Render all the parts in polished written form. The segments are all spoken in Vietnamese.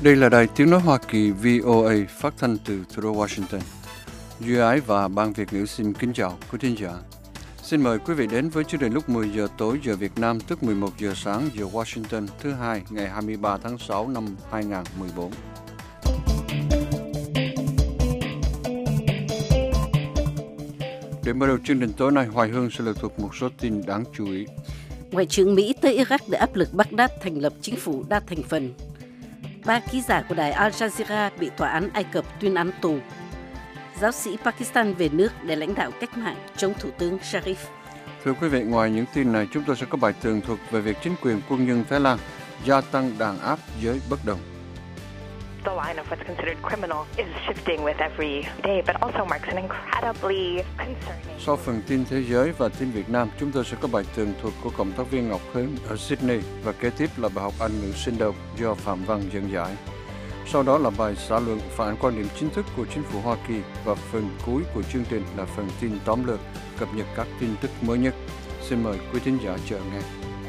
Đây là đài tiếng nói Hoa Kỳ VOA phát thanh từ thủ đô Washington. Duy Ái và Ban Việt ngữ xin kính chào quý thính giả. Xin mời quý vị đến với chương trình lúc 10 giờ tối giờ Việt Nam, tức 11 giờ sáng giờ Washington, thứ Hai, ngày 23 tháng 6 năm 2014. Để mở đầu chương trình tối nay, Hoài Hương sẽ lược thuộc một số tin đáng chú ý. Ngoại trưởng Mỹ tới Iraq để áp lực Baghdad thành lập chính phủ đa thành phần. 3 ký giả của đài Al Jazeera bị tòa án Ai Cập tuyên án tù. Giáo sĩ Pakistan về nước để lãnh đạo cách mạng chống Thủ tướng Sharif. Thưa quý vị, ngoài những tin này, chúng tôi sẽ có bài tường thuật về việc chính quyền quân nhân Thái Lan gia tăng đàn áp giới bất đồng. The line of what's considered criminal is shifting with every day, but also marks an incredibly concerning. Sau phần tin thế giới và tin Việt Nam, chúng tôi sẽ có bài tường thuật của cộng tác viên Ngọc Hương ở Sydney và kế tiếp là bài học Anh ngữ sinh động do Phạm Văn dẫn giải. Sau đó là bài xã luận phản ánh quan điểm chính thức của chính phủ Hoa Kỳ và phần cuối của chương trình là phần tin tóm lược cập nhật các tin tức mới nhất. Xin mời quý thính giả chờ nghe.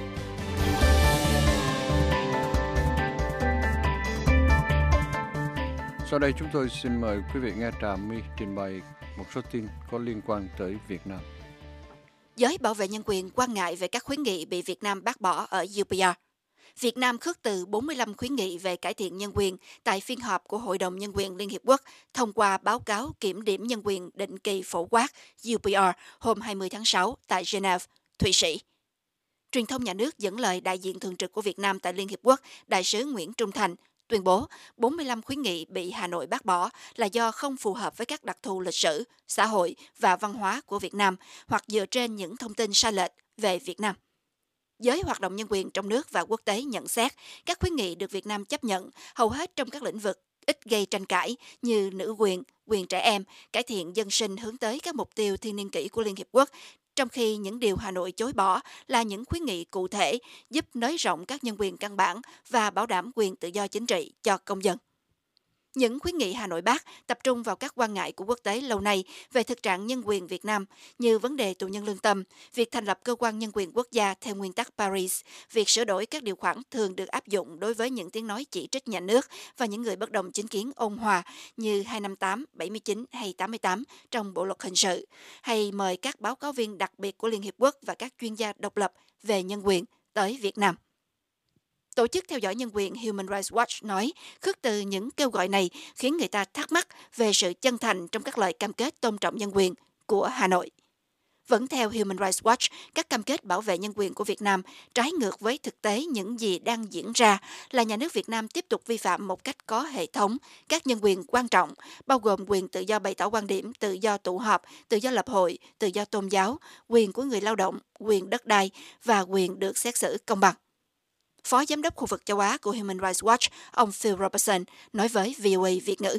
Sau đây chúng tôi xin mời quý vị nghe Trà My trình bày một số tin có liên quan tới Việt Nam. Giới bảo vệ nhân quyền quan ngại về các khuyến nghị bị Việt Nam bác bỏ ở UPR. Việt Nam khước từ 45 khuyến nghị về cải thiện nhân quyền tại phiên họp của Hội đồng Nhân quyền Liên Hiệp Quốc thông qua báo cáo kiểm điểm nhân quyền định kỳ phổ quát UPR hôm 20 tháng 6 tại Geneva, Thụy Sĩ. Truyền thông nhà nước dẫn lời đại diện thường trực của Việt Nam tại Liên Hiệp Quốc, Đại sứ Nguyễn Trung Thành, tuyên bố 45 khuyến nghị bị Hà Nội bác bỏ là do không phù hợp với các đặc thù lịch sử, xã hội và văn hóa của Việt Nam hoặc dựa trên những thông tin sai lệch về Việt Nam. Giới hoạt động nhân quyền trong nước và quốc tế nhận xét các khuyến nghị được Việt Nam chấp nhận hầu hết trong các lĩnh vực ít gây tranh cãi như nữ quyền, quyền trẻ em, cải thiện dân sinh hướng tới các mục tiêu thiên niên kỷ của Liên Hiệp Quốc, trong khi những điều Hà Nội chối bỏ là những khuyến nghị cụ thể giúp nới rộng các nhân quyền căn bản và bảo đảm quyền tự do chính trị cho công dân. Những khuyến nghị Hà Nội bác tập trung vào các quan ngại của quốc tế lâu nay về thực trạng nhân quyền Việt Nam như vấn đề tù nhân lương tâm, việc thành lập cơ quan nhân quyền quốc gia theo nguyên tắc Paris, việc sửa đổi các điều khoản thường được áp dụng đối với những tiếng nói chỉ trích nhà nước và những người bất đồng chính kiến ôn hòa như 258, 79 hay 88 trong Bộ luật hình sự, hay mời các báo cáo viên đặc biệt của Liên Hiệp Quốc và các chuyên gia độc lập về nhân quyền tới Việt Nam. Tổ chức theo dõi nhân quyền Human Rights Watch nói, khước từ những kêu gọi này khiến người ta thắc mắc về sự chân thành trong các lời cam kết tôn trọng nhân quyền của Hà Nội. Vẫn theo Human Rights Watch, các cam kết bảo vệ nhân quyền của Việt Nam trái ngược với thực tế những gì đang diễn ra là nhà nước Việt Nam tiếp tục vi phạm một cách có hệ thống các nhân quyền quan trọng, bao gồm quyền tự do bày tỏ quan điểm, tự do tụ họp, tự do lập hội, tự do tôn giáo, quyền của người lao động, quyền đất đai và quyền được xét xử công bằng. Phó Giám đốc khu vực châu Á của Human Rights Watch, ông Phil Robertson, nói với VOA Việt ngữ.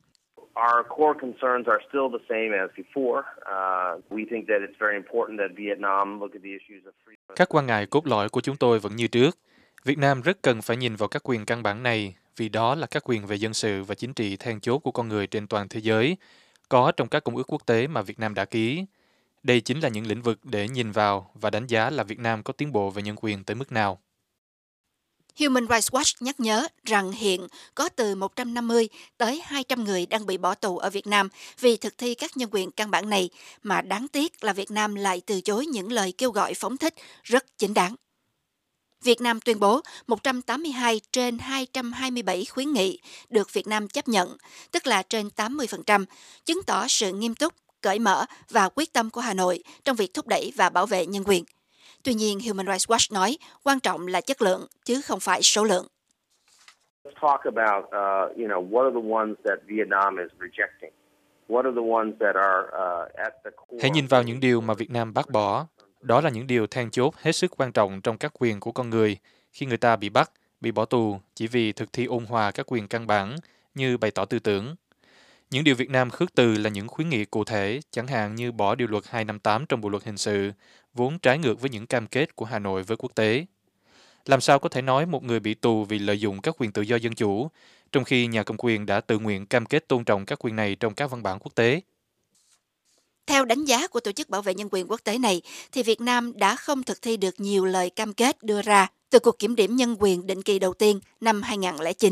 Our core concerns are still the same as before. We think that it's very important that Vietnam look at the issues of freedom. Các quan ngại cốt lõi của chúng tôi vẫn như trước. Việt Nam rất cần phải nhìn vào các quyền căn bản này, vì đó là các quyền về dân sự và chính trị then chốt của con người trên toàn thế giới, có trong các công ước quốc tế mà Việt Nam đã ký. Đây chính là những lĩnh vực để nhìn vào và đánh giá là Việt Nam có tiến bộ về nhân quyền tới mức nào. Human Rights Watch nhắc nhớ rằng hiện có từ 150 tới 200 người đang bị bỏ tù ở Việt Nam vì thực thi các nhân quyền căn bản này, mà đáng tiếc là Việt Nam lại từ chối những lời kêu gọi phóng thích rất chính đáng. Việt Nam tuyên bố 182 trên 227 khuyến nghị được Việt Nam chấp nhận, tức là trên 80%, chứng tỏ sự nghiêm túc, cởi mở và quyết tâm của Hà Nội trong việc thúc đẩy và bảo vệ nhân quyền. Tuy nhiên, Human Rights Watch nói quan trọng là chất lượng chứ không phải số lượng. Let's talk about, what are the ones that Vietnam is rejecting? What are the ones that are at the core? Hãy nhìn vào những điều mà Việt Nam bác bỏ. Đó là những điều then chốt hết sức quan trọng trong các quyền của con người khi người ta bị bắt, bị bỏ tù chỉ vì thực thi ôn hòa các quyền căn bản như bày tỏ tư tưởng. Những điều Việt Nam khước từ là những khuyến nghị cụ thể, chẳng hạn như bỏ điều luật 258 trong Bộ luật hình sự, vốn trái ngược với những cam kết của Hà Nội với quốc tế. Làm sao có thể nói một người bị tù vì lợi dụng các quyền tự do dân chủ, trong khi nhà cầm quyền đã tự nguyện cam kết tôn trọng các quyền này trong các văn bản quốc tế? Theo đánh giá của Tổ chức Bảo vệ Nhân quyền Quốc tế này, thì Việt Nam đã không thực thi được nhiều lời cam kết đưa ra từ cuộc kiểm điểm nhân quyền định kỳ đầu tiên năm 2009.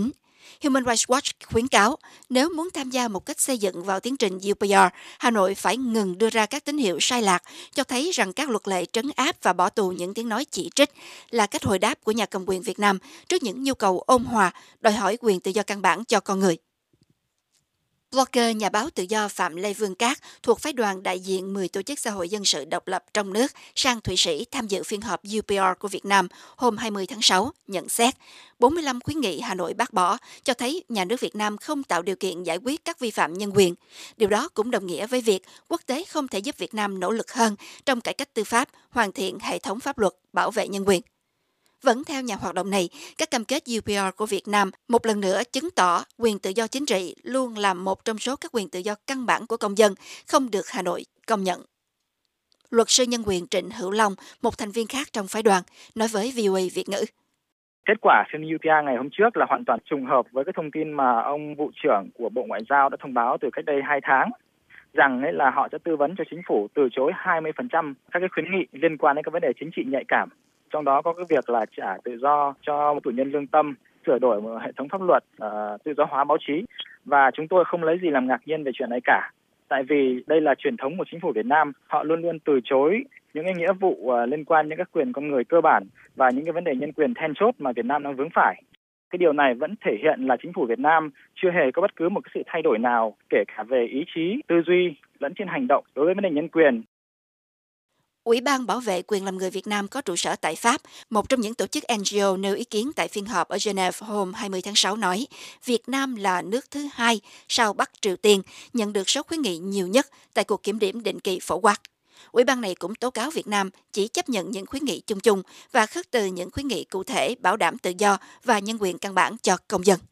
Human Rights Watch khuyến cáo nếu muốn tham gia một cách xây dựng vào tiến trình UPR, Hà Nội phải ngừng đưa ra các tín hiệu sai lạc, cho thấy rằng các luật lệ trấn áp và bỏ tù những tiếng nói chỉ trích là cách hồi đáp của nhà cầm quyền Việt Nam trước những nhu cầu ôn hòa, đòi hỏi quyền tự do căn bản cho con người. Blogger, nhà báo tự do Phạm Lê Vương Cát thuộc phái đoàn đại diện 10 tổ chức xã hội dân sự độc lập trong nước sang Thụy Sĩ tham dự phiên họp UPR của Việt Nam hôm 20 tháng 6, nhận xét 45 khuyến nghị Hà Nội bác bỏ cho thấy nhà nước Việt Nam không tạo điều kiện giải quyết các vi phạm nhân quyền. Điều đó cũng đồng nghĩa với việc quốc tế không thể giúp Việt Nam nỗ lực hơn trong cải cách tư pháp, hoàn thiện hệ thống pháp luật, bảo vệ nhân quyền. Vẫn theo nhà hoạt động này, các cam kết UPR của Việt Nam một lần nữa chứng tỏ quyền tự do chính trị luôn là một trong số các quyền tự do căn bản của công dân, không được Hà Nội công nhận. Luật sư nhân quyền Trịnh Hữu Long, một thành viên khác trong phái đoàn, nói với VOA Việt ngữ. Kết quả phiên UPR ngày hôm trước là hoàn toàn trùng hợp với cái thông tin mà ông vụ trưởng của Bộ Ngoại giao đã thông báo từ cách đây 2 tháng, rằng ấy là họ sẽ tư vấn cho chính phủ từ chối 20% các cái khuyến nghị liên quan đến các vấn đề chính trị nhạy cảm. Trong đó có cái việc là trả tự do cho tù nhân lương tâm, sửa đổi một hệ thống pháp luật, tự do hóa báo chí. Và chúng tôi không lấy gì làm ngạc nhiên về chuyện này cả. Tại vì đây là truyền thống của chính phủ Việt Nam. Họ luôn luôn từ chối những cái nghĩa vụ liên quan đến các quyền con người cơ bản và những cái vấn đề nhân quyền then chốt mà Việt Nam đang vướng phải. Cái điều này vẫn thể hiện là chính phủ Việt Nam chưa hề có bất cứ một cái sự thay đổi nào, kể cả về ý chí, tư duy lẫn trên hành động đối với vấn đề nhân quyền. Ủy ban Bảo vệ quyền làm người Việt Nam có trụ sở tại Pháp, một trong những tổ chức NGO nêu ý kiến tại phiên họp ở Geneva hôm 20 tháng 6 nói, Việt Nam là nước thứ hai sau Bắc Triều Tiên nhận được số khuyến nghị nhiều nhất tại cuộc kiểm điểm định kỳ phổ quát. Ủy ban này cũng tố cáo Việt Nam chỉ chấp nhận những khuyến nghị chung chung và khước từ những khuyến nghị cụ thể bảo đảm tự do và nhân quyền căn bản cho công dân.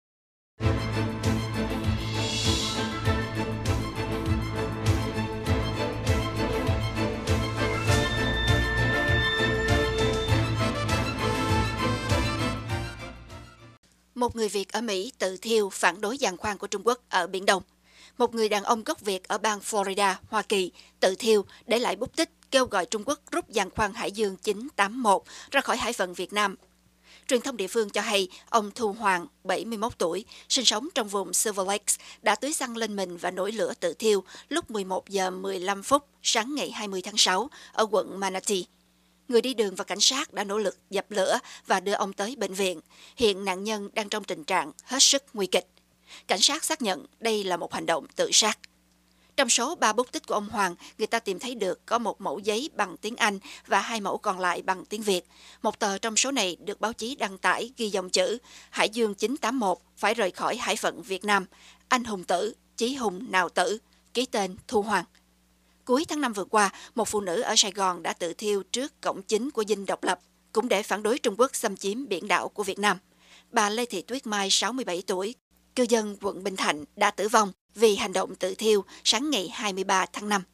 Một người Việt ở Mỹ tự thiêu phản đối giàn khoan của Trung Quốc ở Biển Đông. Một người đàn ông gốc Việt ở bang Florida, Hoa Kỳ, tự thiêu để lại bút tích kêu gọi Trung Quốc rút giàn khoan Hải Dương 981 ra khỏi hải phận Việt Nam. Truyền thông địa phương cho hay ông Thu Hoàng, 71 tuổi, sinh sống trong vùng Silver Lakes, đã tưới xăng lên mình và nổi lửa tự thiêu lúc 11 giờ 15 phút sáng ngày 20 tháng 6 ở quận Manatee. Người đi đường và cảnh sát đã nỗ lực dập lửa và đưa ông tới bệnh viện. Hiện nạn nhân đang trong tình trạng hết sức nguy kịch. Cảnh sát xác nhận đây là một hành động tự sát. Trong số 3 bút tích của ông Hoàng, người ta tìm thấy được có một mẫu giấy bằng tiếng Anh và 2 mẫu còn lại bằng tiếng Việt. Một tờ trong số này được báo chí đăng tải ghi dòng chữ Hải Dương 981 phải rời khỏi hải phận Việt Nam. Anh hùng tử, chí hùng nào tử, ký tên Thu Hoàng. Cuối tháng 5 vừa qua, một phụ nữ ở Sài Gòn đã tự thiêu trước cổng chính của Dinh Độc Lập, cũng để phản đối Trung Quốc xâm chiếm biển đảo của Việt Nam. Bà Lê Thị Tuyết Mai, 67 tuổi, cư dân quận Bình Thạnh, đã tử vong vì hành động tự thiêu sáng ngày 23 tháng 5.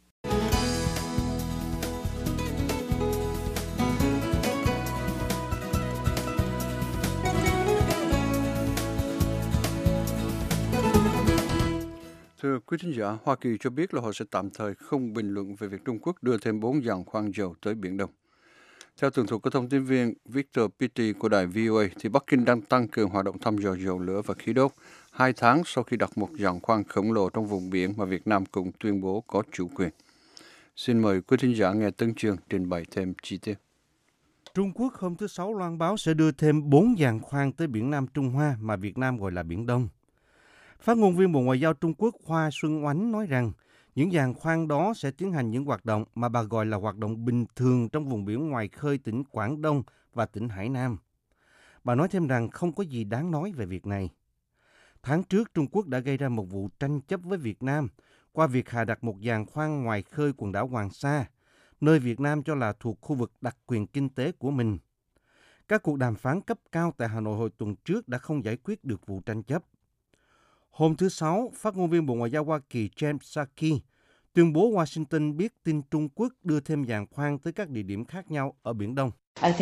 Thưa quý thính giả, Hoa Kỳ cho biết là họ sẽ tạm thời không bình luận về việc Trung Quốc đưa thêm 4 giàn khoan dầu tới Biển Đông. Theo tường thuật của thông tin viên Victor Pitti của đài VOA, thì Bắc Kinh đang tăng cường hoạt động thăm dò dầu lửa và khí đốt 2 tháng sau khi đặt một giàn khoan khổng lồ trong vùng biển mà Việt Nam cũng tuyên bố có chủ quyền. Xin mời quý thính giả nghe Tấn Chương trình bày thêm chi tiết. Trung Quốc hôm thứ Sáu loan báo sẽ đưa thêm 4 giàn khoan tới biển Nam Trung Hoa mà Việt Nam gọi là Biển Đông. Phát ngôn viên Bộ Ngoại giao Trung Quốc Hoa Xuân Oánh nói rằng những giàn khoan đó sẽ tiến hành những hoạt động mà bà gọi là hoạt động bình thường trong vùng biển ngoài khơi tỉnh Quảng Đông và tỉnh Hải Nam. Bà nói thêm rằng không có gì đáng nói về việc này. Tháng trước, Trung Quốc đã gây ra một vụ tranh chấp với Việt Nam qua việc hạ đặt một giàn khoan ngoài khơi quần đảo Hoàng Sa, nơi Việt Nam cho là thuộc khu vực đặc quyền kinh tế của mình. Các cuộc đàm phán cấp cao tại Hà Nội hồi tuần trước đã không giải quyết được vụ tranh chấp. Hôm thứ Sáu, phát ngôn viên Bộ Ngoại giao Hoa Kỳ James Psaki tuyên bố Washington biết tin Trung Quốc đưa thêm giàn khoan tới các địa điểm khác nhau ở Biển Đông.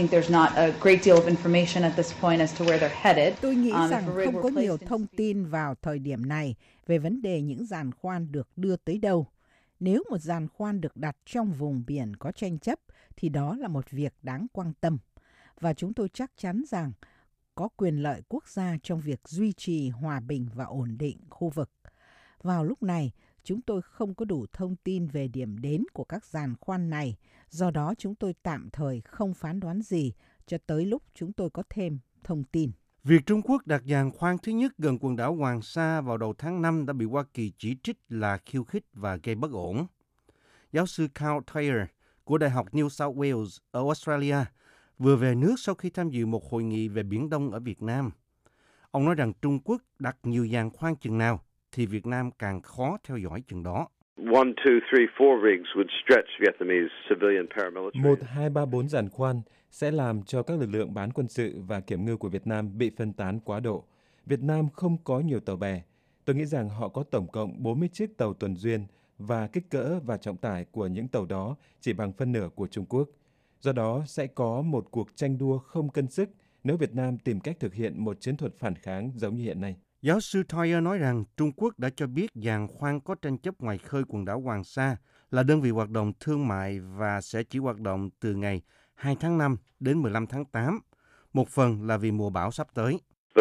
Tôi nghĩ rằng không có nhiều thông tin vào thời điểm này về vấn đề những giàn khoan được đưa tới đâu. Nếu một giàn khoan được đặt trong vùng biển có tranh chấp thì đó là một việc đáng quan tâm. Và chúng tôi chắc chắn rằng có quyền lợi quốc gia trong việc duy trì hòa bình và ổn định khu vực. Vào lúc này, chúng tôi không có đủ thông tin về điểm đến của các giàn khoan này, do đó chúng tôi tạm thời không phán đoán gì cho tới lúc chúng tôi có thêm thông tin. Việc Trung Quốc đặt giàn khoan thứ nhất gần quần đảo Hoàng Sa vào đầu tháng 5 đã bị Hoa Kỳ chỉ trích là khiêu khích và gây bất ổn. Giáo sư Carl Thayer của Đại học New South Wales ở Australia vừa về nước sau khi tham dự một hội nghị về Biển Đông ở Việt Nam. Ông nói rằng Trung Quốc đặt nhiều giàn khoan chừng nào thì Việt Nam càng khó theo dõi chừng đó. 1, 2, 3, 4 rigs would stretch Vietnamese civilian paramilitary. 1, 2, 3, 4 giàn khoan sẽ làm cho các lực lượng bán quân sự và kiểm ngư của Việt Nam bị phân tán quá độ. Việt Nam không có nhiều tàu bè. Tôi nghĩ rằng họ có tổng cộng 40 chiếc tàu tuần duyên và kích cỡ và trọng tải của những tàu đó chỉ bằng phân nửa của Trung Quốc. Do đó sẽ có một cuộc tranh đua không cân sức nếu Việt Nam tìm cách thực hiện một chiến thuật phản kháng giống như hiện nay. Giáo sư Thayer nói rằng Trung Quốc đã cho biết giàn khoan có tranh chấp ngoài khơi quần đảo Hoàng Sa là đơn vị hoạt động thương mại và sẽ chỉ hoạt động từ ngày 2 tháng 5 đến 15 tháng 8, một phần là vì mùa bão sắp tới.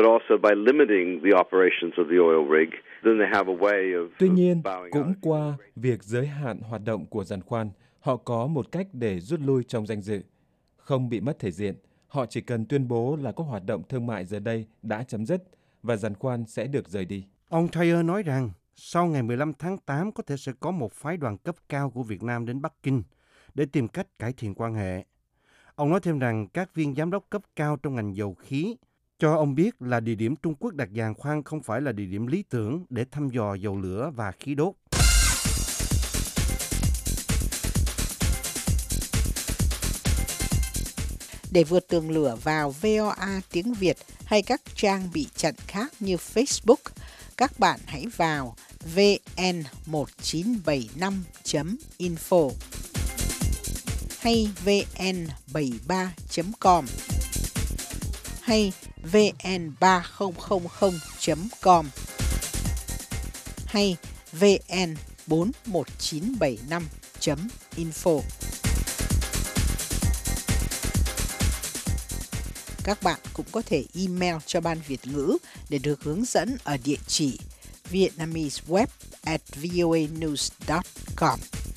Tuy nhiên, cũng qua việc giới hạn hoạt động của giàn khoan, họ có một cách để rút lui trong danh dự. Không bị mất thể diện, họ chỉ cần tuyên bố là các hoạt động thương mại giờ đây đã chấm dứt và giàn khoan sẽ được rời đi. Ông Thayer nói rằng sau ngày 15 tháng 8 có thể sẽ có một phái đoàn cấp cao của Việt Nam đến Bắc Kinh để tìm cách cải thiện quan hệ. Ông nói thêm rằng các viên giám đốc cấp cao trong ngành dầu khí cho ông biết là địa điểm Trung Quốc đặt giàn khoan không phải là địa điểm lý tưởng để thăm dò dầu lửa và khí đốt. Để vượt tường lửa vào VOA tiếng Việt hay các trang bị chặn khác như Facebook, các bạn hãy vào vn1975.info hay vn73.com hay vn3000.com hay vn41975.info. Các bạn cũng có thể email cho Ban Việt ngữ để được hướng dẫn ở địa chỉ vietnameseweb@voanews.com.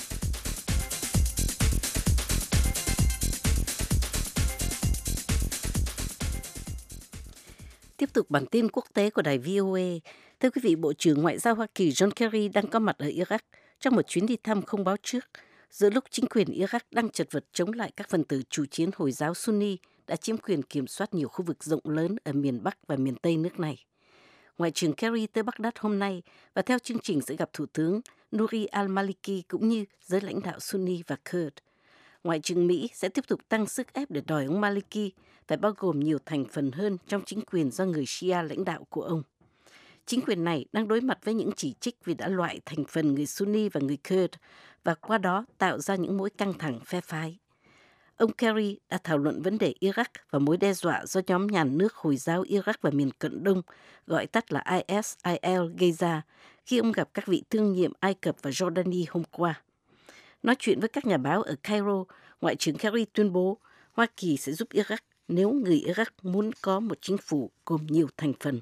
Tiếp tục bản tin quốc tế của đài VOA. Thưa quý vị, Bộ trưởng Ngoại giao Hoa Kỳ John Kerry đang có mặt ở Iraq trong một chuyến đi thăm không báo trước, giữa lúc chính quyền Iraq đang chật vật chống lại các phần tử chủ chiến Hồi giáo Sunni đã chiếm quyền kiểm soát nhiều khu vực rộng lớn ở miền Bắc và miền Tây nước này. Ngoại trưởng Kerry tới Baghdad hôm nay và theo chương trình sẽ gặp Thủ tướng Nouri al-Maliki cũng như giới lãnh đạo Sunni và Kurd. Ngoại trưởng Mỹ sẽ tiếp tục tăng sức ép để đòi ông Maliki phải bao gồm nhiều thành phần hơn trong chính quyền do người Shia lãnh đạo của ông. Chính quyền này đang đối mặt với những chỉ trích vì đã loại thành phần người Sunni và người Kurd và qua đó tạo ra những mối căng thẳng phe phái. Ông Kerry đã thảo luận vấn đề Iraq và mối đe dọa do nhóm nhà nước Hồi giáo Iraq và miền Cận Đông, gọi tắt là ISIL, gây ra khi ông gặp các vị thương nhiệm Ai Cập và Jordani hôm qua. Nói chuyện với các nhà báo ở Cairo, Ngoại trưởng Kerry tuyên bố Hoa Kỳ sẽ giúp Iraq nếu người Iraq muốn có một chính phủ gồm nhiều thành phần.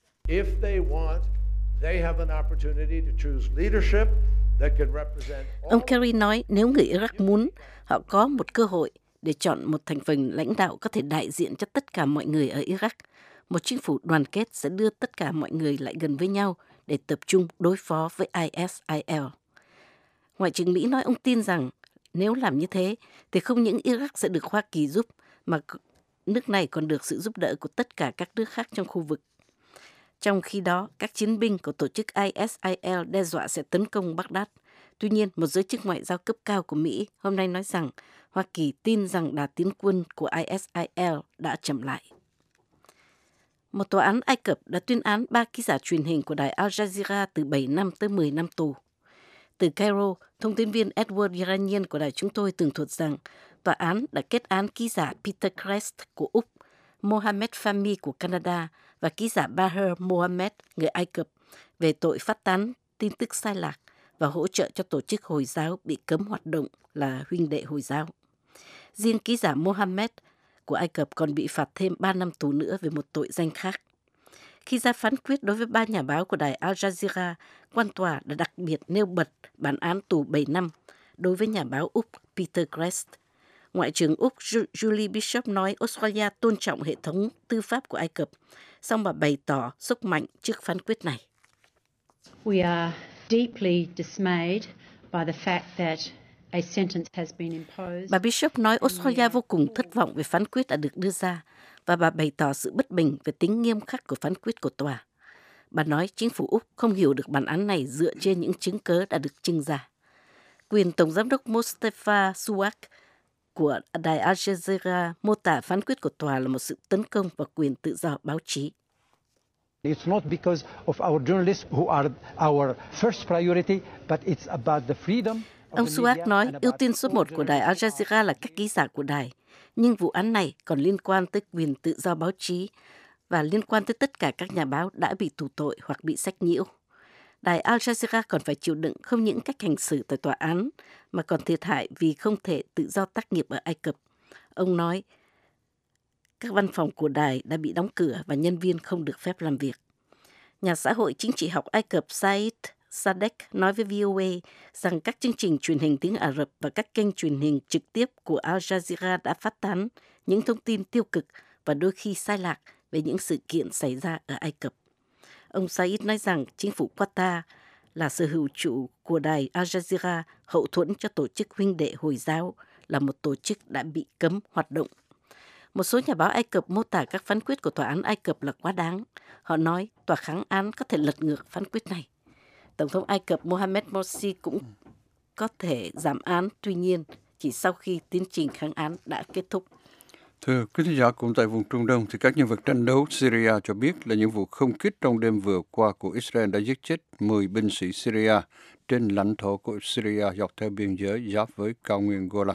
Ông Kerry nói nếu người Iraq muốn, họ có một cơ hội để chọn một thành phần lãnh đạo có thể đại diện cho tất cả mọi người ở Iraq. Một chính phủ đoàn kết sẽ đưa tất cả mọi người lại gần với nhau để tập trung đối phó với ISIL. Ngoại trưởng Mỹ nói ông tin rằng nếu làm như thế thì không những Iraq sẽ được Hoa Kỳ giúp mà nước này còn được sự giúp đỡ của tất cả các nước khác trong khu vực. Trong khi đó, các chiến binh của tổ chức ISIL đe dọa sẽ tấn công Baghdad. Tuy nhiên, một giới chức ngoại giao cấp cao của Mỹ hôm nay nói rằng Hoa Kỳ tin rằng đà tiến quân của ISIL đã chậm lại. Một tòa án Ai Cập đã tuyên án 3 ký giả truyền hình của đài Al Jazeera từ 7 năm tới 10 năm tù. Từ Cairo, thông tin viên Edward Iranian của đài chúng tôi tường thuật rằng tòa án đã kết án ký giả Peter Crest của Úc, Mohamed Fahmy của Canada và ký giả Baher Mohamed người Ai Cập về tội phát tán tin tức sai lạc và hỗ trợ cho tổ chức Hồi giáo bị cấm hoạt động là Huynh đệ Hồi giáo. Riêng ký giả Mohamed của Ai Cập còn bị phạt thêm 3 năm tù nữa về một tội danh khác. Khi ra phán quyết đối với 3 nhà báo của đài Al Jazeera, quan tòa đã đặc biệt nêu bật bản án tù 7 năm đối với nhà báo Úc Peter Crest. Ngoại trưởng Úc Julie Bishop nói Australia tôn trọng hệ thống tư pháp của Ai Cập, song bà bày tỏ xúc mạnh trước phán quyết này. We are deeply dismayed by the fact that a sentence has been imposed. Bà Bishop nói Australia vô cùng thất vọng về phán quyết đã được đưa ra và bà bày tỏ sự bất bình về tính nghiêm khắc của phán quyết của tòa. Bà nói chính phủ Úc không hiểu được bản án này dựa trên những chứng cớ đã được trưng ra. Quyền Tổng giám đốc Mustafa Suwak của đài Al Jazeera mô tả phán quyết của tòa là một sự tấn công vào quyền tự do báo chí. It's not because of our journalists who are our first priority, but it's about the freedom. Ông Suwak nói ưu tiên số 1 của đài Al Jazeera là các ký giả của đài, nhưng vụ án này còn liên quan tới quyền tự do báo chí và liên quan tới tất cả các nhà báo đã bị tù tội hoặc bị sách nhiễu. Đài Al Jazeera còn phải chịu đựng không những cách hành xử tại tòa án, mà còn thiệt hại vì không thể tự do tác nghiệp ở Ai Cập. Ông nói, các văn phòng của đài đã bị đóng cửa và nhân viên không được phép làm việc. Nhà xã hội chính trị học Ai Cập Said Sadek nói với VOA rằng các chương trình truyền hình tiếng Ả Rập và các kênh truyền hình trực tiếp của Al Jazeera đã phát tán những thông tin tiêu cực và đôi khi sai lạc về những sự kiện xảy ra ở Ai Cập. Ông Said nói rằng chính phủ Qatar là sở hữu chủ của đài Al Jazeera hậu thuẫn cho tổ chức huynh đệ Hồi giáo, là một tổ chức đã bị cấm hoạt động. Một số nhà báo Ai Cập mô tả các phán quyết của tòa án Ai Cập là quá đáng. Họ nói tòa kháng án có thể lật ngược phán quyết này. Tổng thống Ai Cập Mohamed Morsi cũng có thể giảm án, tuy nhiên chỉ sau khi tiến trình kháng án đã kết thúc. Thưa quý thính giả, cũng tại vùng Trung Đông thì các nhân vật tranh đấu Syria cho biết là những vụ không kích trong đêm vừa qua của Israel đã giết chết 10 binh sĩ Syria trên lãnh thổ của Syria dọc theo biên giới giáp với cao nguyên Golan.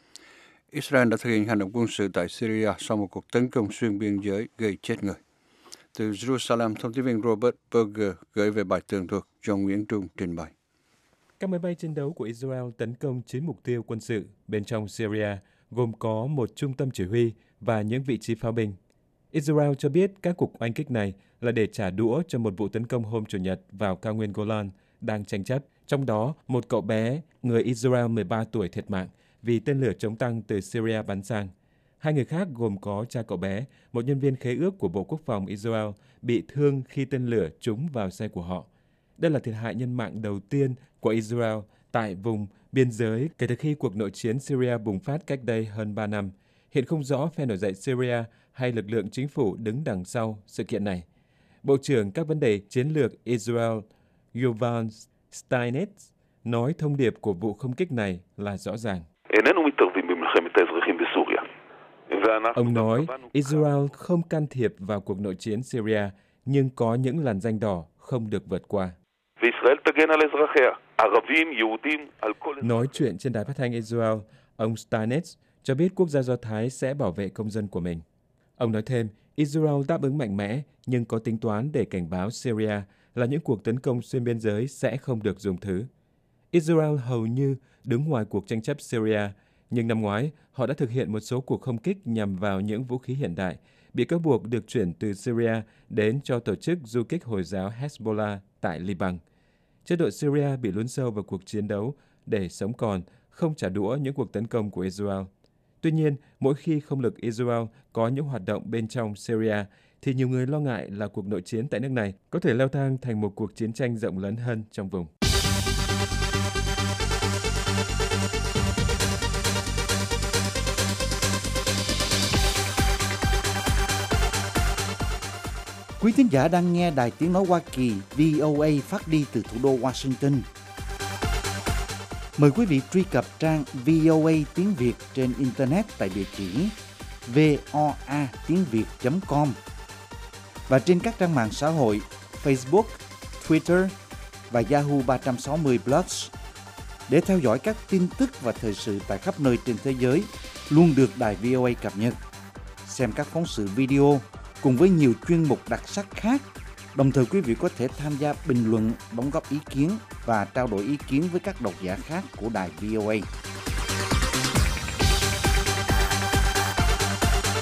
Israel đã thực hiện hành động quân sự tại Syria sau một cuộc tấn công xuyên biên giới gây chết người. Từ Jerusalem, thông tin viên Robert Berger gửi về bài tường thuật do Nguyễn Trung trình bày. Các máy bay chiến đấu của Israel tấn công 9 mục tiêu quân sự bên trong Syria, gồm có một trung tâm chỉ huy và những vị trí pháo binh. Israel cho biết các cuộc oanh kích này là để trả đũa cho một vụ tấn công hôm Chủ nhật vào cao nguyên Golan đang tranh chấp, trong đó một cậu bé người Israel 13 tuổi thiệt mạng vì tên lửa chống tăng từ Syria bắn sang. 2 người khác gồm có cha cậu bé, một nhân viên khế ước của Bộ Quốc phòng Israel, bị thương khi tên lửa trúng vào xe của họ. Đây là thiệt hại nhân mạng đầu tiên của Israel tại vùng biên giới kể từ khi cuộc nội chiến Syria bùng phát cách đây hơn 3 năm. Hiện không rõ phe nổi dậy Syria hay lực lượng chính phủ đứng đằng sau sự kiện này. Bộ trưởng các vấn đề chiến lược Israel Yoav Steinmetz nói thông điệp của vụ không kích này là rõ ràng. Ông nói Israel không can thiệp vào cuộc nội chiến Syria, nhưng có những làn ranh đỏ không được vượt qua. Nói chuyện trên đài phát thanh Israel, ông Steinmetz cho biết quốc gia Do Thái sẽ bảo vệ công dân của mình. Ông nói thêm, Israel đáp ứng mạnh mẽ nhưng có tính toán để cảnh báo Syria là những cuộc tấn công xuyên biên giới sẽ không được dùng thứ. Israel hầu như đứng ngoài cuộc tranh chấp Syria, nhưng năm ngoái họ đã thực hiện một số cuộc không kích nhằm vào những vũ khí hiện đại, bị cáo buộc được chuyển từ Syria đến cho tổ chức du kích Hồi giáo Hezbollah tại Liban. Chế độ Syria bị lún sâu vào cuộc chiến đấu để sống còn, không trả đũa những cuộc tấn công của Israel. Tuy nhiên, mỗi khi không lực Israel có những hoạt động bên trong Syria, thì nhiều người lo ngại là cuộc nội chiến tại nước này có thể leo thang thành một cuộc chiến tranh rộng lớn hơn trong vùng. Quý thính giả đang nghe Đài Tiếng Nói Hoa Kỳ VOA phát đi từ thủ đô Washington. Mời quý vị truy cập trang VOA tiếng Việt trên Internet tại địa chỉ voatiengviet.com và trên các trang mạng xã hội Facebook, Twitter và Yahoo 360 Plus để theo dõi các tin tức và thời sự tại khắp nơi trên thế giới luôn được Đài VOA cập nhật. Xem các phóng sự video cùng với nhiều chuyên mục đặc sắc khác. Đồng thời quý vị có thể tham gia bình luận, đóng góp ý kiến và trao đổi ý kiến với các độc giả khác của Đài VOA.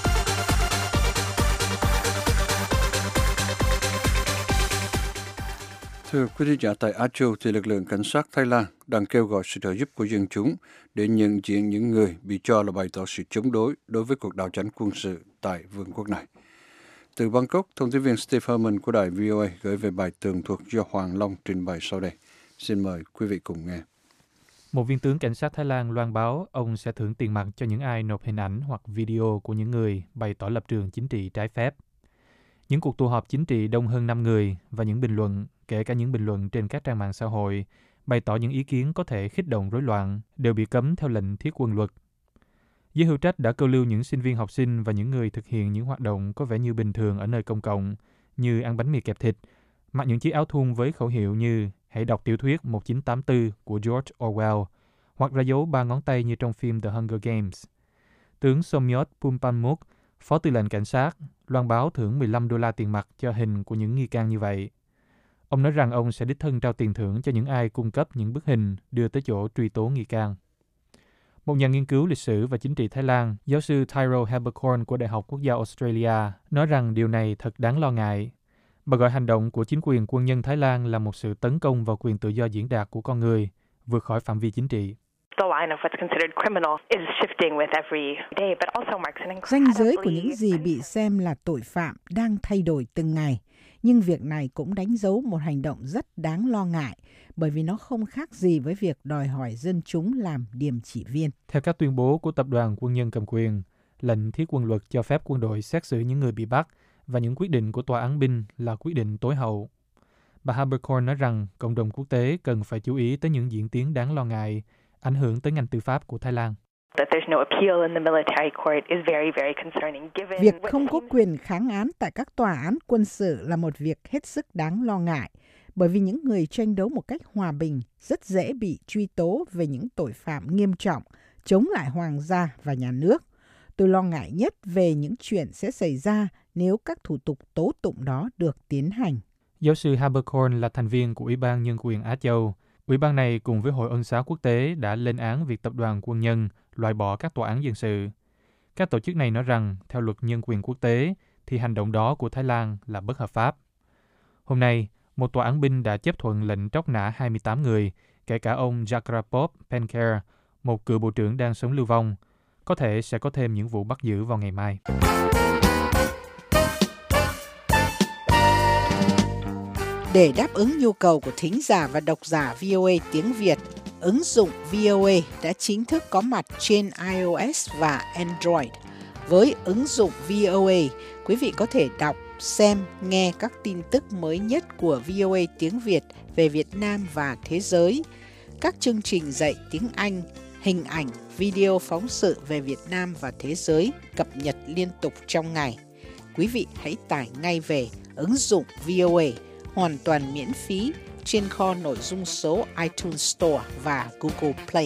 Thưa quý thính giả, tại Á Châu thì lực lượng cảnh sát Thái Lan đang kêu gọi sự trợ giúp của dân chúng để nhận diện những người bị cho là bày tỏ sự chống đối với cuộc đảo chính quân sự tại vương quốc này. Từ Bangkok, thông tin viên Steve Herman của đài VOA gửi về bài tường thuật do Hoàng Long trình bày sau đây. Xin mời quý vị cùng nghe. Một viên tướng cảnh sát Thái Lan loan báo ông sẽ thưởng tiền mặt cho những ai nộp hình ảnh hoặc video của những người bày tỏ lập trường chính trị trái phép. Những cuộc tụ họp chính trị đông hơn 5 người và những bình luận, kể cả những bình luận trên các trang mạng xã hội, bày tỏ những ý kiến có thể khích động rối loạn, đều bị cấm theo lệnh thiết quân luật. Giới hữu trách đã câu lưu những sinh viên học sinh và những người thực hiện những hoạt động có vẻ như bình thường ở nơi công cộng, như ăn bánh mì kẹp thịt, mặc những chiếc áo thun với khẩu hiệu như "Hãy đọc tiểu thuyết 1984" của George Orwell, hoặc ra dấu 3 ngón tay như trong phim The Hunger Games. Tướng Somyot Phumpanmuk, phó tư lệnh cảnh sát, loan báo thưởng $15 tiền mặt cho hình của những nghi can như vậy. Ông nói rằng ông sẽ đích thân trao tiền thưởng cho những ai cung cấp những bức hình đưa tới chỗ truy tố nghi can. Một nhà nghiên cứu lịch sử và chính trị Thái Lan, giáo sư Tyrell Habercorn của Đại học Quốc gia Australia, nói rằng điều này thật đáng lo ngại. Bà gọi hành động của chính quyền quân nhân Thái Lan là một sự tấn công vào quyền tự do diễn đạt của con người, vượt khỏi phạm vi chính trị. Ranh giới của những gì bị xem là tội phạm đang thay đổi từng ngày, nhưng việc này cũng đánh dấu một hành động rất đáng lo ngại, bởi vì nó không khác gì với việc đòi hỏi dân chúng làm điềm chỉ viên. Theo các tuyên bố của tập đoàn quân nhân cầm quyền, lệnh thiết quân luật cho phép quân đội xét xử những người bị bắt và những quyết định của tòa án binh là quyết định tối hậu. Bà Habercorn nói rằng cộng đồng quốc tế cần phải chú ý tới những diễn tiến đáng lo ngại, ảnh hưởng tới ngành tư pháp của Thái Lan. Việc không có quyền kháng án tại các tòa án quân sự là một việc hết sức đáng lo ngại, bởi vì những người tranh đấu một cách hòa bình rất dễ bị truy tố về những tội phạm nghiêm trọng, chống lại hoàng gia và nhà nước. Tôi lo ngại nhất về những chuyện sẽ xảy ra nếu các thủ tục tố tụng đó được tiến hành. Giáo sư Habercorn là thành viên của Ủy ban Nhân quyền Á Châu. Ủy ban này cùng với Hội Ân xá Quốc tế đã lên án việc tập đoàn quân nhân loại bỏ các tòa án dân sự. Các tổ chức này nói rằng, theo luật nhân quyền quốc tế, thì hành động đó của Thái Lan là bất hợp pháp. Hôm nay, một tòa án binh đã chấp thuận lệnh tróc nã 28 người, kể cả ông Jakrapop Penkar, một cựu bộ trưởng đang sống lưu vong. Có thể sẽ có thêm những vụ bắt giữ vào ngày mai. Để đáp ứng nhu cầu của thính giả và độc giả VOA tiếng Việt, ứng dụng VOA đã chính thức có mặt trên iOS và Android. Với ứng dụng VOA, quý vị có thể đọc, xem, nghe các tin tức mới nhất của VOA tiếng Việt về Việt Nam và thế giới, các chương trình dạy tiếng Anh, hình ảnh, video phóng sự về Việt Nam và thế giới cập nhật liên tục trong ngày. Quý vị hãy tải ngay về ứng dụng VOA hoàn toàn miễn phí trên kho nội dung số iTunes Store và Google Play.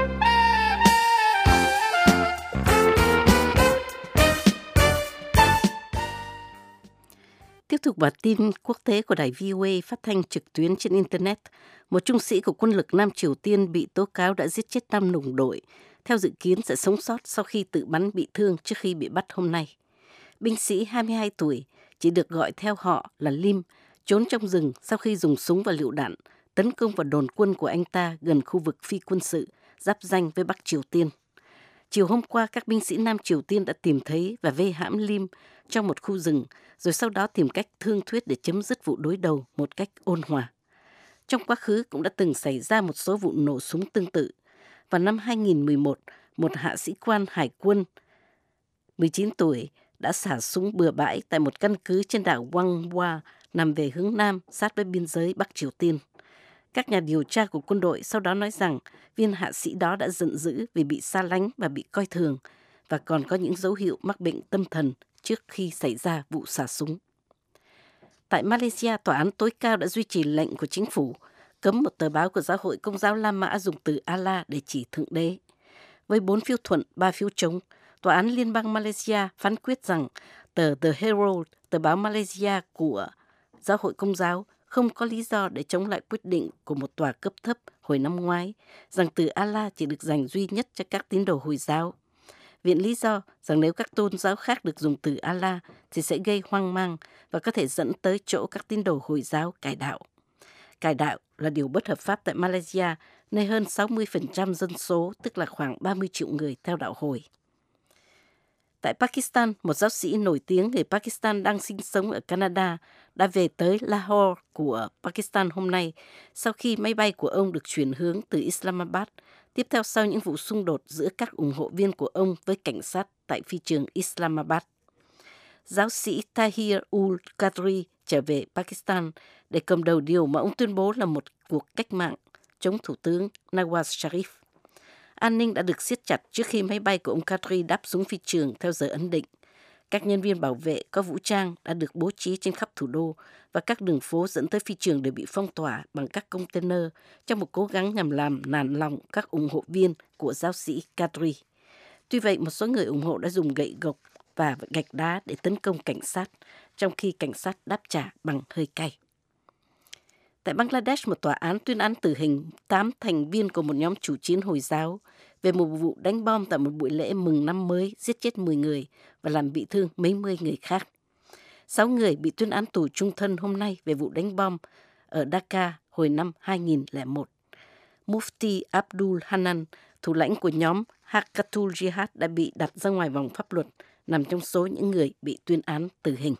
Tiếp tục bản tin quốc tế của đài VOA phát thanh trực tuyến trên Internet. Một trung sĩ của quân lực Nam Triều Tiên bị tố cáo đã giết chết 5 đồng đội. Theo dự kiến sẽ sống sót sau khi tự bắn bị thương trước khi bị bắt hôm nay. Binh sĩ 22 tuổi, chỉ được gọi theo họ là Lim, trốn trong rừng sau khi dùng súng và lựu đạn tấn công vào đồn quân của anh ta gần khu vực phi quân sự giáp ranh với Bắc Triều Tiên. Chiều hôm qua, các binh sĩ Nam Triều Tiên đã tìm thấy và vây hãm Lim trong một khu rừng, rồi sau đó tìm cách thương thuyết để chấm dứt vụ đối đầu một cách ôn hòa. Trong quá khứ cũng đã từng xảy ra một số vụ nổ súng tương tự. Vào năm 2011, một hạ sĩ quan hải quân 19 tuổi đã xả súng bừa bãi tại một căn cứ trên đảo Wanghwa nằm về hướng Nam sát với biên giới Bắc Triều Tiên. Các nhà điều tra của quân đội sau đó nói rằng viên hạ sĩ đó đã giận dữ vì bị xa lánh và bị coi thường và còn có những dấu hiệu mắc bệnh tâm thần trước khi xảy ra vụ xả súng. Tại Malaysia, Tòa án tối cao đã duy trì lệnh của chính phủ cấm một tờ báo của Giáo hội Công giáo La Mã dùng từ Allah để chỉ Thượng Đế. Với 4 phiếu thuận, 3 phiếu chống, Tòa án Liên bang Malaysia phán quyết rằng tờ The Herald, tờ báo Malaysia của Giáo hội Công giáo, không có lý do để chống lại quyết định của một tòa cấp thấp hồi năm ngoái rằng từ Allah chỉ được dành duy nhất cho các tín đồ Hồi giáo. Viện lý do rằng nếu các tôn giáo khác được dùng từ Allah thì sẽ gây hoang mang và có thể dẫn tới chỗ các tín đồ Hồi giáo cải đạo. Cải đạo là điều bất hợp pháp tại Malaysia, nơi hơn 60% dân số, tức là khoảng 30 triệu người theo đạo Hồi. Tại Pakistan, một giáo sĩ nổi tiếng người Pakistan đang sinh sống ở Canada đã về tới Lahore của Pakistan hôm nay sau khi máy bay của ông được chuyển hướng từ Islamabad, tiếp theo sau những vụ xung đột giữa các ủng hộ viên của ông với cảnh sát tại phi trường Islamabad. Giáo sĩ Tahir-ul-Qadri trở về Pakistan để cầm đầu điều mà ông tuyên bố là một cuộc cách mạng chống Thủ tướng Nawaz Sharif. An ninh đã được siết chặt trước khi máy bay của ông Qadri đáp xuống phi trường theo giờ ấn định. Các nhân viên bảo vệ có vũ trang đã được bố trí trên khắp thủ đô và các đường phố dẫn tới phi trường đều bị phong tỏa bằng các container trong một cố gắng nhằm làm nản lòng các ủng hộ viên của giáo sĩ Qadri. Tuy vậy, một số người ủng hộ đã dùng gậy gộc và gạch đá để tấn công cảnh sát, trong khi cảnh sát đáp trả bằng hơi cay. Tại Bangladesh, một tòa án tuyên án tử hình 8 thành viên của một nhóm chủ chiến Hồi giáo về một vụ đánh bom tại một buổi lễ mừng năm mới, giết chết 10 người và làm bị thương mấy mươi người khác. 6 người bị tuyên án tù chung thân hôm nay về vụ đánh bom ở Dhaka hồi năm 2001. Mufti Abdul Hanan, thủ lãnh của nhóm Harkatul Jihad, đã bị đặt ra ngoài vòng pháp luật, nằm trong số những người bị tuyên án tử hình.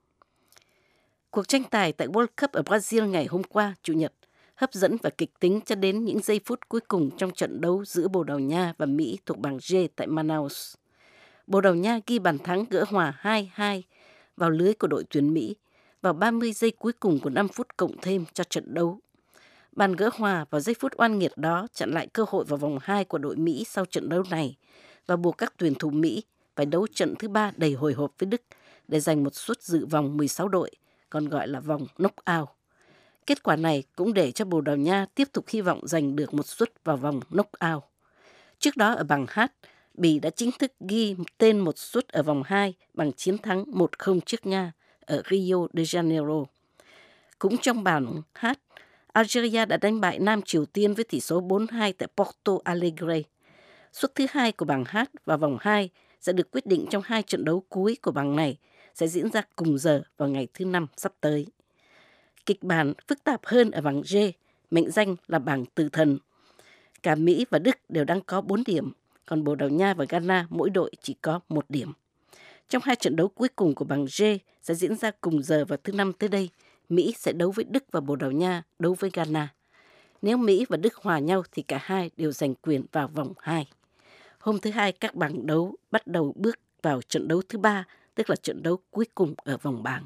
Cuộc tranh tài tại World Cup ở Brazil ngày hôm qua, Chủ nhật, hấp dẫn và kịch tính cho đến những giây phút cuối cùng trong trận đấu giữa Bồ Đào Nha và Mỹ thuộc bảng G tại Manaus. Bồ Đào Nha ghi bàn thắng gỡ hòa 2-2 vào lưới của đội tuyển Mỹ vào 30 giây cuối cùng của 5 phút cộng thêm cho trận đấu. Bàn gỡ hòa vào giây phút oan nghiệt đó chặn lại cơ hội vào vòng 2 của đội Mỹ sau trận đấu này và buộc các tuyển thủ Mỹ phải đấu trận thứ 3 đầy hồi hộp với Đức để giành một suất dự vòng 16 đội, còn gọi là vòng knock-out. Kết quả này cũng để cho Bồ Đào Nha tiếp tục hy vọng giành được một suất vào vòng knock-out. Trước đó ở bảng H, Bỉ đã chính thức ghi tên một suất ở vòng 2 bằng chiến thắng 1-0 trước Nga ở Rio de Janeiro. Cũng trong bảng H, Algeria đã đánh bại Nam Triều Tiên với tỷ số 4-2 tại Porto Alegre. Suất thứ 2 của bảng H và vòng 2 sẽ được quyết định trong 2 trận đấu cuối của bảng này, sẽ diễn ra cùng giờ vào ngày thứ Năm sắp tới. Kịch bản phức tạp hơn ở bảng G, mệnh danh là bảng tử thần. Cả Mỹ và Đức đều đang có 4 điểm, còn Bồ Đào Nha và Ghana mỗi đội chỉ có 1 điểm. Trong 2 trận đấu cuối cùng của bảng G sẽ diễn ra cùng giờ vào thứ Năm tới đây, Mỹ sẽ đấu với Đức và Bồ Đào Nha đấu với Ghana. Nếu Mỹ và Đức hòa nhau thì cả hai đều giành quyền vào vòng 2. Hôm thứ Hai, các bảng đấu bắt đầu bước vào trận đấu thứ 3, tức là trận đấu cuối cùng ở vòng bảng.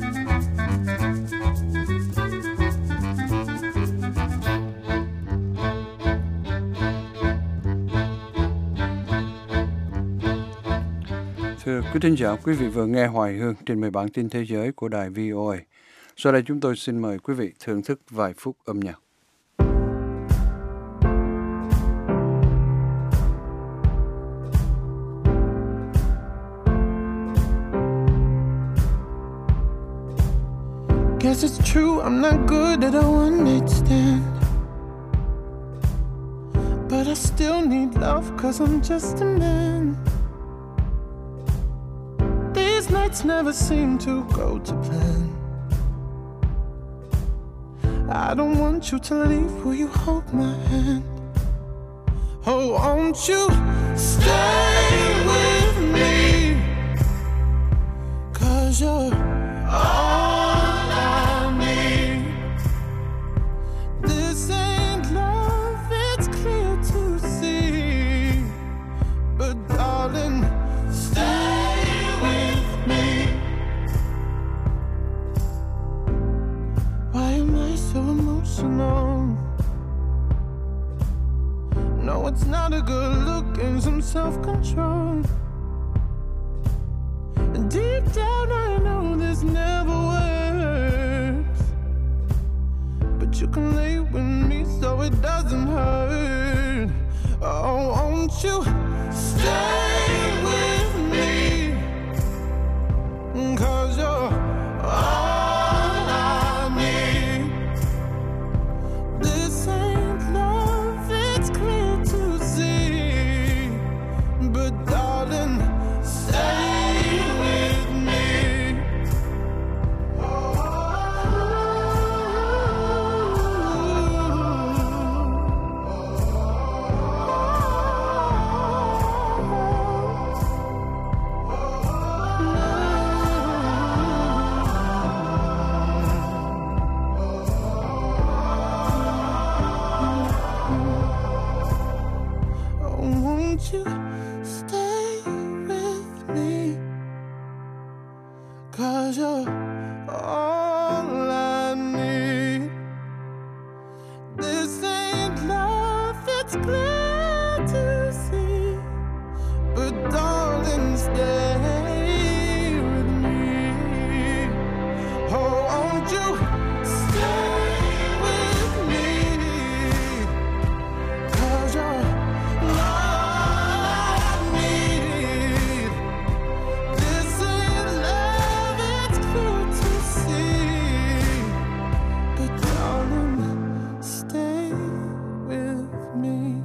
Thưa quý thính giả, quý vị vừa nghe Hoài Hương trên 10 bản tin thế giới của đài VOA. Sau đây chúng tôi xin mời quý vị thưởng thức vài phút âm nhạc. Guess it's true, I'm not good at a one-night stand, but I still need love, cause I'm just a man. These nights never seem to go to plan. I don't want you to leave, will you hold my hand? Oh, won't you stay with me, cause you're all no, it's not a good look and some self-control. And deep down I know this never works, but you can lay with me so it doesn't hurt. Oh, won't you stay with me, 'cause you're all I need. This ain't love, it's clear to see, but darling, stay with me. 'cause you're all I need. This ain't love, it's clear to see, but darling, stay with me. Oh, won't you stay with me? 'Cause you're all I need. This ain't love, it's clear to see, but darling, stay with me.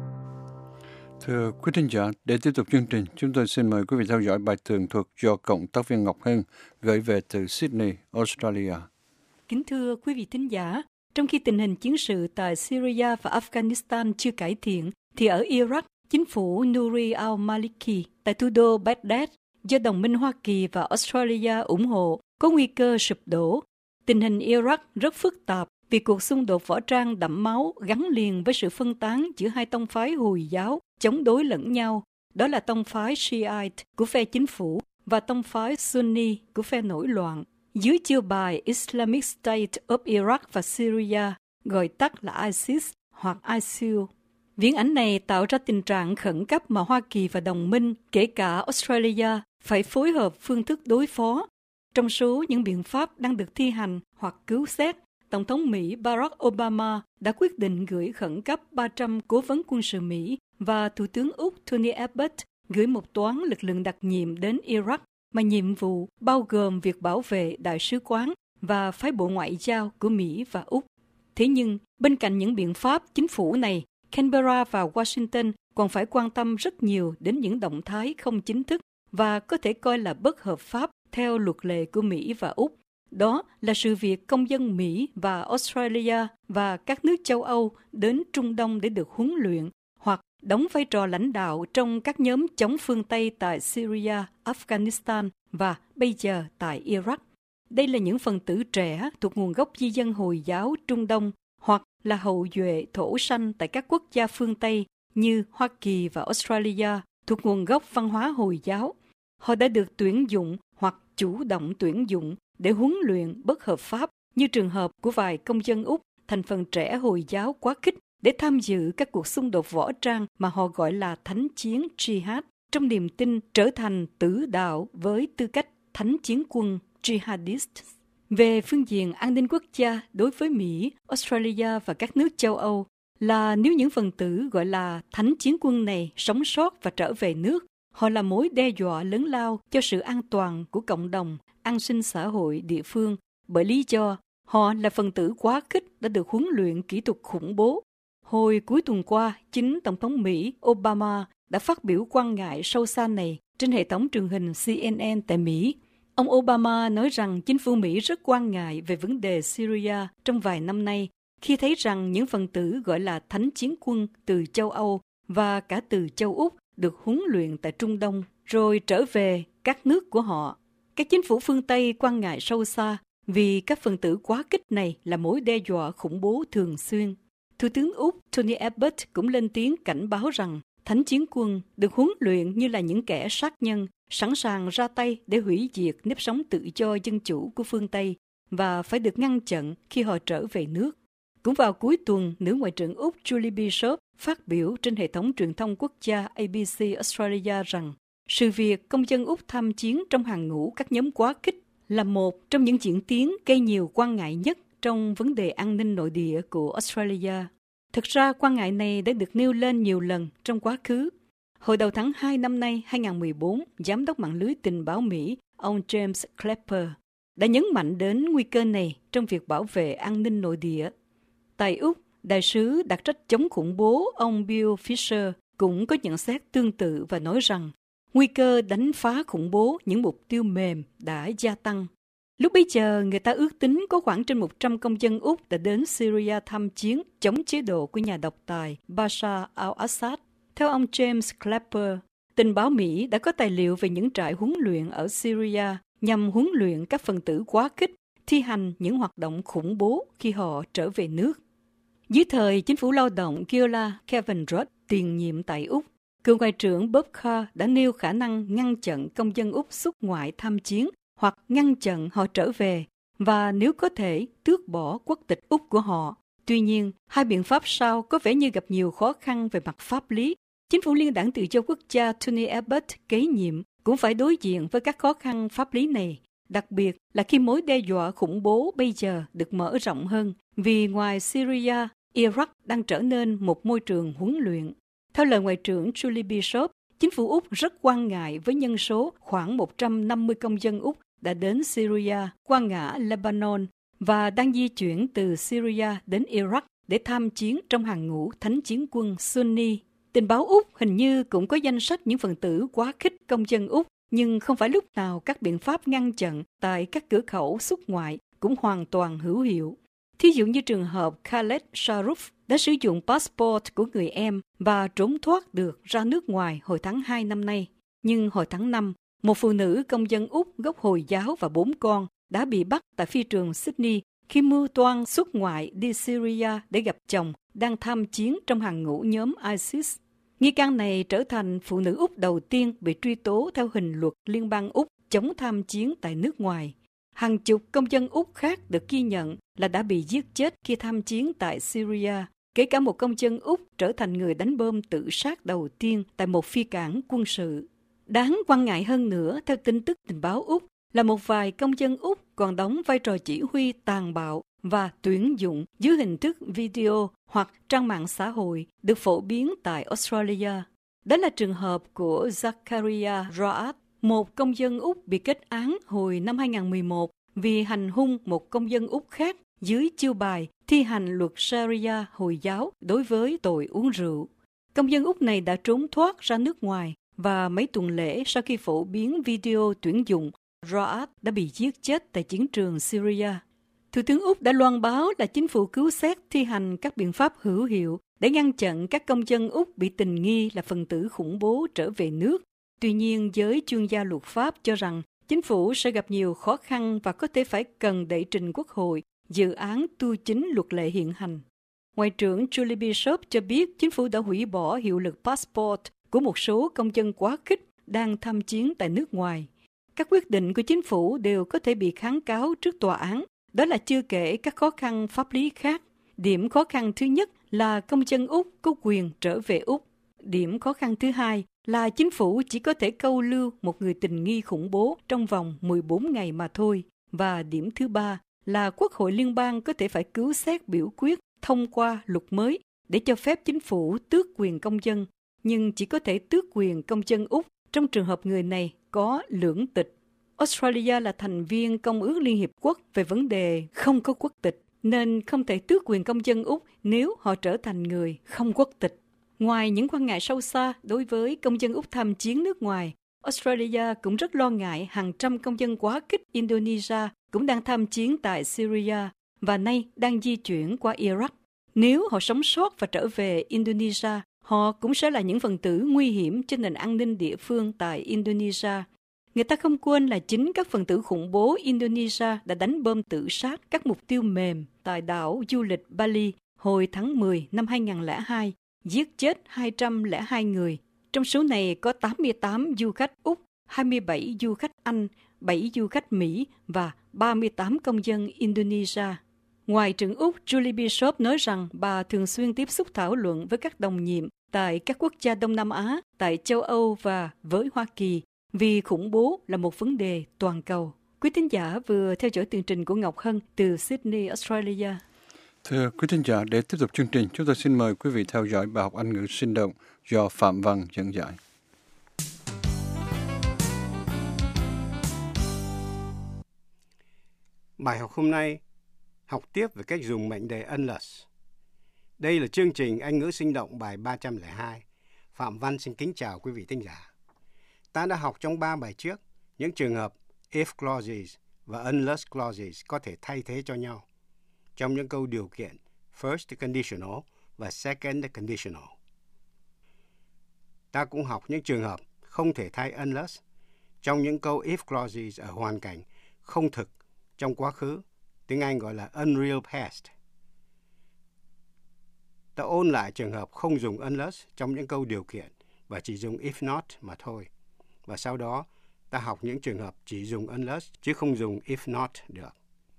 Thưa quý thính giả, để tiếp tục chương trình, chúng tôi xin mời quý vị theo dõi bài tường thuật do Cộng tác viên Ngọc Hân gửi về từ Sydney, Australia. Kính thưa quý vị thính giả, trong khi tình hình chiến sự tại Syria và Afghanistan chưa cải thiện, thì ở Iraq, chính phủ Nouri al-Maliki tại thủ đô Baghdad do đồng minh Hoa Kỳ và Australia ủng hộ có nguy cơ sụp đổ. Tình hình Iraq rất phức tạp vì cuộc xung đột võ trang đẫm máu gắn liền với sự phân tán giữa hai tông phái Hồi giáo chống đối lẫn nhau, đó là tông phái Shiite của phe chính phủ và tông phái Sunni của phe nổi loạn. Dưới chiêu bài Islamic State of Iraq và Syria, gọi tắt là ISIS hoặc ISIL. Viễn ảnh này tạo ra tình trạng khẩn cấp mà Hoa Kỳ và đồng minh, kể cả Australia, phải phối hợp phương thức đối phó. Trong số những biện pháp đang được thi hành hoặc cứu xét, Tổng thống Mỹ Barack Obama đã quyết định gửi khẩn cấp 300 cố vấn quân sự Mỹ và Thủ tướng Úc Tony Abbott gửi một toán lực lượng đặc nhiệm đến Iraq mà nhiệm vụ bao gồm việc bảo vệ đại sứ quán và phái bộ ngoại giao của Mỹ và Úc. Thế nhưng, bên cạnh những biện pháp chính phủ này, Canberra và Washington còn phải quan tâm rất nhiều đến những động thái không chính thức và có thể coi là bất hợp pháp theo luật lệ của Mỹ và Úc. Đó là sự việc công dân Mỹ và Australia và các nước châu Âu đến Trung Đông để được huấn luyện hoặc đóng vai trò lãnh đạo trong các nhóm chống phương Tây tại Syria, Afghanistan và bây giờ tại Iraq. Đây là những phần tử trẻ thuộc nguồn gốc di dân Hồi giáo Trung Đông hoặc là hậu duệ thổ sanh tại các quốc gia phương Tây như Hoa Kỳ và Australia thuộc nguồn gốc văn hóa Hồi giáo. Họ đã được tuyển dụng hoặc chủ động tuyển dụng để huấn luyện bất hợp pháp như trường hợp của vài công dân Úc thành phần trẻ Hồi giáo quá khích để tham dự các cuộc xung đột võ trang mà họ gọi là thánh chiến jihad trong niềm tin trở thành tử đạo với tư cách thánh chiến quân jihadist. Về phương diện an ninh quốc gia đối với Mỹ, Australia và các nước châu Âu là nếu những phần tử gọi là thánh chiến quân này sống sót và trở về nước, họ là mối đe dọa lớn lao cho sự an toàn của cộng đồng, an sinh xã hội địa phương bởi lý do họ là phần tử quá khích đã được huấn luyện kỹ thuật khủng bố. Hồi cuối tuần qua, chính Tổng thống Mỹ Obama đã phát biểu quan ngại sâu xa này trên hệ thống truyền hình CNN tại Mỹ. Ông Obama nói rằng chính phủ Mỹ rất quan ngại về vấn đề Syria trong vài năm nay khi thấy rằng những phần tử gọi là thánh chiến quân từ châu Âu và cả từ châu Úc được huấn luyện tại Trung Đông rồi trở về các nước của họ. Các chính phủ phương Tây quan ngại sâu xa vì các phần tử quá khích này là mối đe dọa khủng bố thường xuyên. Thủ tướng Úc Tony Abbott cũng lên tiếng cảnh báo rằng thánh chiến quân được huấn luyện như là những kẻ sát nhân, sẵn sàng ra tay để hủy diệt nếp sống tự do dân chủ của phương Tây và phải được ngăn chặn khi họ trở về nước. Cũng vào cuối tuần, nữ Ngoại trưởng Úc Julie Bishop phát biểu trên hệ thống truyền thông quốc gia ABC Australia rằng sự việc công dân Úc tham chiến trong hàng ngũ các nhóm quá khích là một trong những diễn tiến gây nhiều quan ngại nhất trong vấn đề an ninh nội địa của Australia. Thực ra, quan ngại này đã được nêu lên nhiều lần trong quá khứ. Hồi đầu tháng 2 năm nay, 2014, Giám đốc mạng lưới tình báo Mỹ, ông James Clapper, đã nhấn mạnh đến nguy cơ này trong việc bảo vệ an ninh nội địa. Tại Úc, đại sứ đặc trách chống khủng bố ông Bill Fisher cũng có nhận xét tương tự và nói rằng nguy cơ đánh phá khủng bố những mục tiêu mềm đã gia tăng. Lúc bấy giờ, người ta ước tính có khoảng trên 100 công dân Úc đã đến Syria tham chiến chống chế độ của nhà độc tài Bashar al-Assad. Theo ông James Clapper, tình báo Mỹ đã có tài liệu về những trại huấn luyện ở Syria nhằm huấn luyện các phần tử quá khích thi hành những hoạt động khủng bố khi họ trở về nước. Dưới thời chính phủ lao động Gila Kevin Rudd tiền nhiệm tại Úc, cựu ngoại trưởng Bob Carr đã nêu khả năng ngăn chặn công dân Úc xuất ngoại tham chiến hoặc ngăn chặn họ trở về và nếu có thể tước bỏ quốc tịch Úc của họ. Tuy nhiên, hai biện pháp sau có vẻ như gặp nhiều khó khăn về mặt pháp lý. Chính phủ Liên đảng Tự do Quốc gia Tony Abbott kế nhiệm cũng phải đối diện với các khó khăn pháp lý này, đặc biệt là khi mối đe dọa khủng bố bây giờ được mở rộng hơn vì ngoài Syria, Iraq đang trở nên một môi trường huấn luyện. Theo lời Ngoại trưởng Julie Bishop, chính phủ Úc rất quan ngại với nhân số khoảng 150 công dân Úc đã đến Syria qua ngã Lebanon và đang di chuyển từ Syria đến Iraq để tham chiến trong hàng ngũ thánh chiến quân Sunni. Tình báo Úc hình như cũng có danh sách những phần tử quá khích công dân Úc, nhưng không phải lúc nào các biện pháp ngăn chặn tại các cửa khẩu xuất ngoại cũng hoàn toàn hữu hiệu. Thí dụ như trường hợp Khaled Sharuf đã sử dụng passport của người em và trốn thoát được ra nước ngoài hồi tháng 2 năm nay. Nhưng hồi tháng 5, một phụ nữ công dân Úc gốc Hồi giáo và 4 con đã bị bắt tại phi trường Sydney khi mưu toan xuất ngoại đi Syria để gặp chồng đang tham chiến trong hàng ngũ nhóm ISIS. Nghi can này trở thành phụ nữ Úc đầu tiên bị truy tố theo hình luật liên bang Úc chống tham chiến tại nước ngoài. Hàng chục công dân Úc khác được ghi nhận là đã bị giết chết khi tham chiến tại Syria, kể cả một công dân Úc trở thành người đánh bom tự sát đầu tiên tại một phi cảng quân sự. Đáng quan ngại hơn nữa, theo tin tức tình báo Úc, là một vài công dân Úc còn đóng vai trò chỉ huy tàn bạo và tuyển dụng dưới hình thức video hoặc trang mạng xã hội được phổ biến tại Australia. Đó là trường hợp của Zakaria Raad, một công dân Úc bị kết án hồi năm 2011 vì hành hung một công dân Úc khác dưới chiêu bài thi hành luật Sharia Hồi giáo đối với tội uống rượu. Công dân Úc này đã trốn thoát ra nước ngoài và mấy tuần lễ sau khi phổ biến video tuyển dụng, Raad đã bị giết chết tại chiến trường Syria. Thủ tướng Úc đã loan báo là chính phủ cứu xét thi hành các biện pháp hữu hiệu để ngăn chặn các công dân Úc bị tình nghi là phần tử khủng bố trở về nước. Tuy nhiên, giới chuyên gia luật pháp cho rằng chính phủ sẽ gặp nhiều khó khăn và có thể phải cần đẩy trình Quốc hội dự án tu chính luật lệ hiện hành. Ngoại trưởng Julie Bishop cho biết chính phủ đã hủy bỏ hiệu lực passport của một số công dân quá khích đang tham chiến tại nước ngoài. Các quyết định của chính phủ đều có thể bị kháng cáo trước tòa án. Đó là chưa kể các khó khăn pháp lý khác. Điểm khó khăn thứ nhất là công dân Úc có quyền trở về Úc. Điểm khó khăn thứ hai là chính phủ chỉ có thể câu lưu một người tình nghi khủng bố trong vòng 14 ngày mà thôi. Và điểm thứ ba là Quốc hội Liên bang có thể phải cứu xét biểu quyết thông qua luật mới để cho phép chính phủ tước quyền công dân, nhưng chỉ có thể tước quyền công dân Úc trong trường hợp người này có lưỡng tịch. Australia là thành viên Công ước Liên Hiệp Quốc về vấn đề không có quốc tịch, nên không thể tước quyền công dân Úc nếu họ trở thành người không quốc tịch. Ngoài những quan ngại sâu xa đối với công dân Úc tham chiến nước ngoài, Australia cũng rất lo ngại hàng trăm công dân quá khích Indonesia cũng đang tham chiến tại Syria và nay đang di chuyển qua Iraq. Nếu họ sống sót và trở về Indonesia, họ cũng sẽ là những phần tử nguy hiểm cho nền an ninh địa phương tại Indonesia. Người ta không quên là chính các phần tử khủng bố Indonesia đã đánh bom tự sát các mục tiêu mềm tại đảo du lịch Bali hồi tháng 10 năm 2002, giết chết 202 người. Trong số này có 88 du khách Úc, 27 du khách Anh, 7 du khách Mỹ và 38 công dân Indonesia. Ngoại trưởng Úc Julie Bishop nói rằng bà thường xuyên tiếp xúc thảo luận với các đồng nhiệm tại các quốc gia Đông Nam Á, tại châu Âu và với Hoa Kỳ, vì khủng bố là một vấn đề toàn cầu. Quý thính giả vừa theo dõi tường trình của Ngọc Hân từ Sydney, Australia. Thưa quý thính giả, để tiếp tục chương trình, chúng tôi xin mời quý vị theo dõi bài học Anh ngữ sinh động do Phạm Văn dẫn giải. Bài học hôm nay học tiếp về cách dùng mệnh đề unless. Đây là chương trình Anh ngữ sinh động bài 302. Phạm Văn xin kính chào quý vị thính giả. Ta đã học trong 3 bài trước những trường hợp if clauses và unless clauses có thể thay thế cho nhau trong những câu điều kiện first conditional và second conditional. Ta cũng học những trường hợp không thể thay unless trong những câu if clauses ở hoàn cảnh không thực trong quá khứ, tiếng Anh gọi là unreal past. Ta ôn lại trường hợp không dùng unless trong những câu điều kiện và chỉ dùng if not mà thôi. Và sau đó ta học những trường hợp chỉ dùng unless chứ không dùng if not được.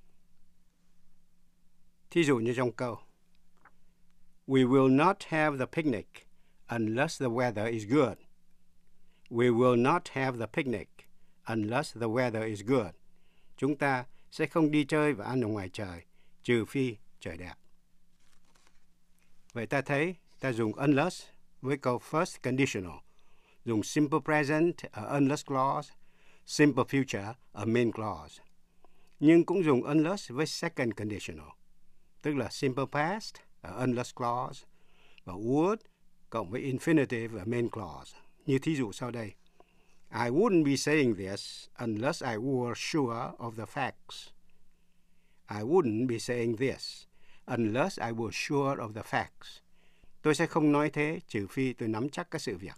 Thí dụ như trong câu We will not have the picnic unless the weather is good. We will not have the picnic unless the weather is good. Chúng ta sẽ không đi chơi và ăn ở ngoài trời, trừ phi trời đẹp. Vậy ta thấy ta dùng unless với câu first conditional, dùng simple present ở unless clause, simple future ở main clause. Nhưng cũng dùng unless với second conditional, tức là simple past ở unless clause và would cộng với infinitive ở main clause. Như thí dụ sau đây. I wouldn't be saying this unless I were sure of the facts. I wouldn't be saying this unless I were sure of the facts. Tôi sẽ không nói thế trừ phi tôi nắm chắc các sự việc.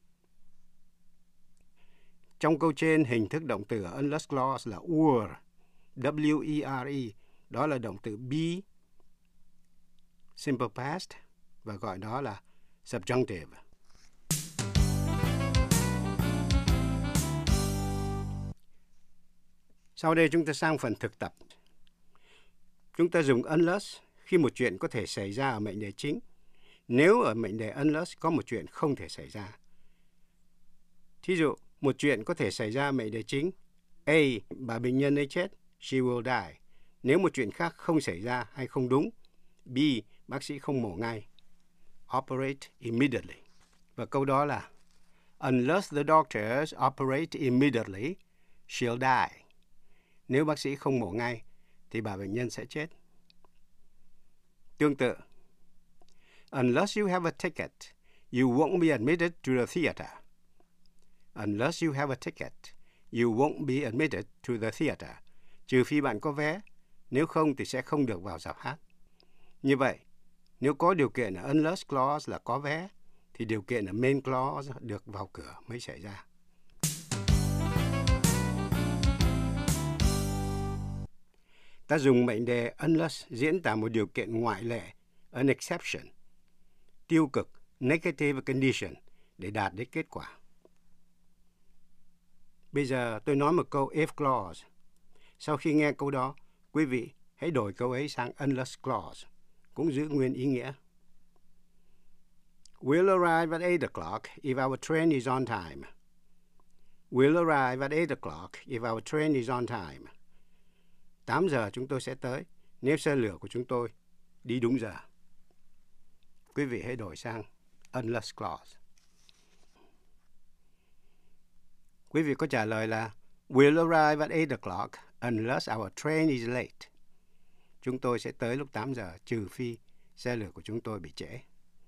Trong câu trên, hình thức động từ ở unless clause là were, W-E-R-E, đó là động từ be, simple past, và gọi đó là subjunctive. Sau đây chúng ta sang phần thực tập. Chúng ta dùng unless khi một chuyện có thể xảy ra ở mệnh đề chính, nếu ở mệnh đề unless có một chuyện không thể xảy ra. Thí dụ, một chuyện có thể xảy ra ở mệnh đề chính. A. Bà bệnh nhân ấy chết. She will die. Nếu một chuyện khác không xảy ra hay không đúng. B. Bác sĩ không mổ ngay. Operate immediately. Và câu đó là Unless the doctors operate immediately, she'll die. Nếu bác sĩ không mổ ngay, thì bà bệnh nhân sẽ chết. Tương tự, Unless you have a ticket, you won't be admitted to the theater. Unless you have a ticket, you won't be admitted to the theater. Trừ phi bạn có vé, nếu không thì sẽ không được vào rạp hát. Như vậy, nếu có điều kiện ở unless clause là có vé, thì điều kiện ở main clause được vào cửa mới xảy ra. Ta dùng mệnh đề unless diễn tả một điều kiện ngoại lệ, an exception, tiêu cực, negative condition, để đạt đến kết quả. Bây giờ tôi nói một câu if clause. Sau khi nghe câu đó, quý vị hãy đổi câu ấy sang unless clause, cũng giữ nguyên ý nghĩa. We'll arrive at 8 o'clock if our train is on time. We'll arrive at 8 o'clock if our train is on time. 8 giờ chúng tôi sẽ tới nếu xe lửa của chúng tôi đi đúng giờ. Quý vị hãy đổi sang unless clause. Quý vị có trả lời là We'll arrive at 8 o'clock unless our train is late. Chúng tôi sẽ tới lúc 8 giờ trừ phi xe lửa của chúng tôi bị trễ.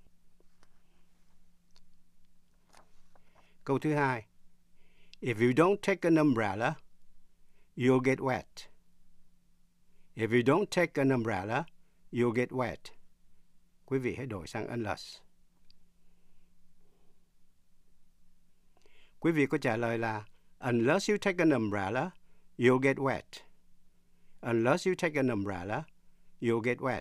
Câu thứ hai. If you don't take an umbrella, you'll get wet. If you don't take an umbrella, you'll get wet. Quý vị hãy đổi sang unless. Quý vị có trả lời là Unless you take an umbrella, you'll get wet. Unless you take an umbrella, you'll get wet.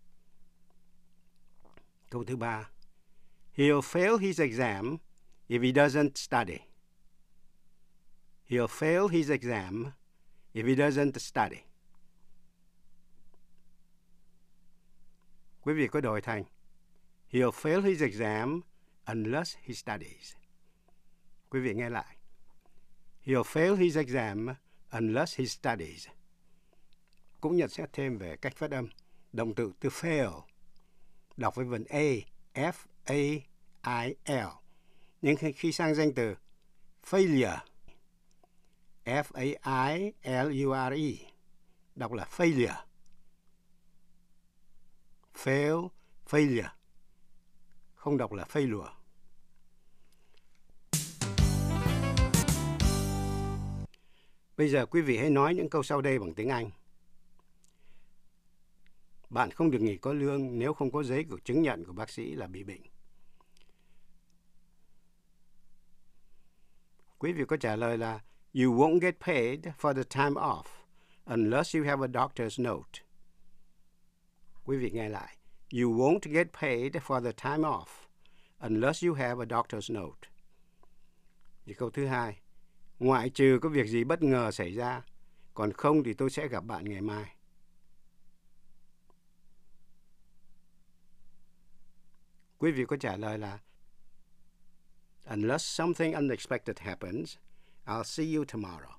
Câu thứ ba. He'll fail his exam if he doesn't study. He'll fail his exam if he doesn't study. Quý vị có đổi thành He'll fail his exam unless he studies. Quý vị nghe lại. He'll fail his exam unless he studies. Cũng nhận xét thêm về cách phát âm. Động từ to fail đọc với vần A, F-A-I-L. Nhưng khi sang danh từ failure, F-A-I-L-U-R-E, đọc là failure. Fail, failure. Không đọc là failure. Bây giờ quý vị hãy nói những câu sau đây bằng tiếng Anh. Bạn không được nghỉ có lương nếu không có giấy của chứng nhận của bác sĩ là bị bệnh. Quý vị có trả lời là You won't get paid for the time off unless you have a doctor's note. Quý vị nghe lại. You won't get paid for the time off unless you have a doctor's note. Câu thứ hai. ngoại trừ có việc gì bất ngờ xảy ra, còn không thì tôi sẽ gặp bạn ngày mai. Quý vị có trả lời là Unless something unexpected happens, I'll see you tomorrow.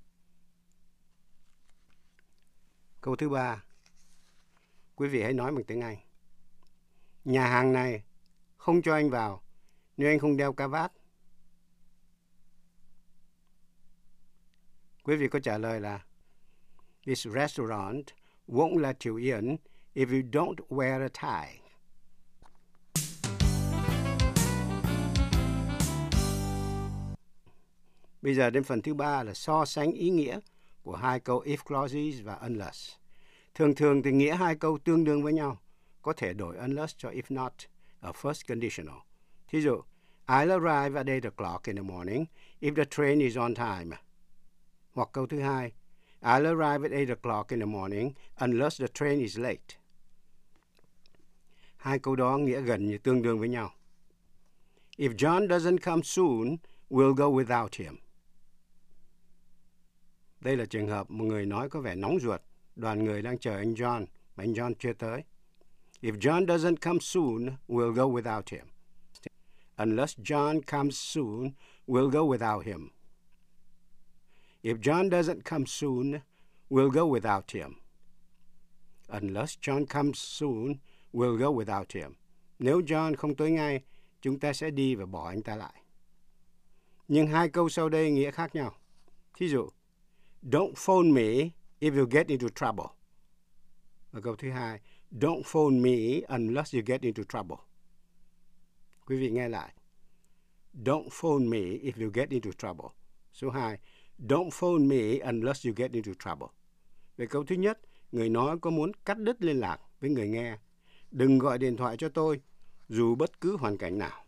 Câu thứ 3. Quý vị hãy nói bằng tiếng Anh. Nhà hàng này không cho anh vào nếu anh không đeo cà vạt. Quý vị có trả lời là This restaurant won't let you in if you don't wear a tie. Bây giờ đến phần thứ 3 là so sánh ý nghĩa của hai câu if clauses và unless. Thường thường thì nghĩa hai câu tương đương với nhau, có thể đổi unless cho if not ở first conditional. Thí dụ, I'll arrive at 8 o'clock in the morning if the train is on time. Hoặc câu thứ hai, I'll arrive at 8 o'clock in the morning unless the train is late. Hai câu đó nghĩa gần như tương đương với nhau. If John doesn't come soon, we'll go without him. Đây là trường hợp một người nói có vẻ nóng ruột, đoàn người đang chờ anh John, mà anh John chưa tới. If John doesn't come soon, we'll go without him. Unless John comes soon, we'll go without him. If John doesn't come soon, we'll go without him. Unless John comes soon, we'll go without him. Nếu John không tới ngay, chúng ta sẽ đi và bỏ anh ta lại. Nhưng hai câu sau đây nghĩa khác nhau. Thí dụ, Don't phone me if you get into trouble. Và câu thứ hai, Don't phone me unless you get into trouble. Quý vị nghe lại. Don't phone me if you get into trouble. Số 2, Don't phone me unless you get into trouble. Về câu thứ nhất, người nói có muốn cắt đứt liên lạc với người nghe. Đừng gọi điện thoại cho tôi, dù bất cứ hoàn cảnh nào.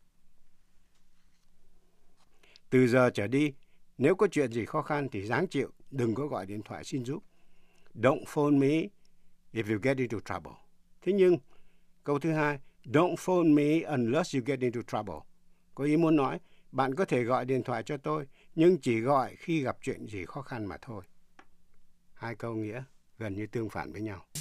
Từ giờ trở đi, nếu có chuyện gì khó khăn thì ráng chịu, đừng có gọi điện thoại xin giúp. Don't phone me if you get into trouble. Thế nhưng, câu thứ hai, Don't phone me unless you get into trouble. Có ý muốn nói, bạn có thể gọi điện thoại cho tôi, nhưng chỉ gọi khi gặp chuyện gì khó khăn mà thôi. Hai câu nghĩa gần như tương phản với nhau.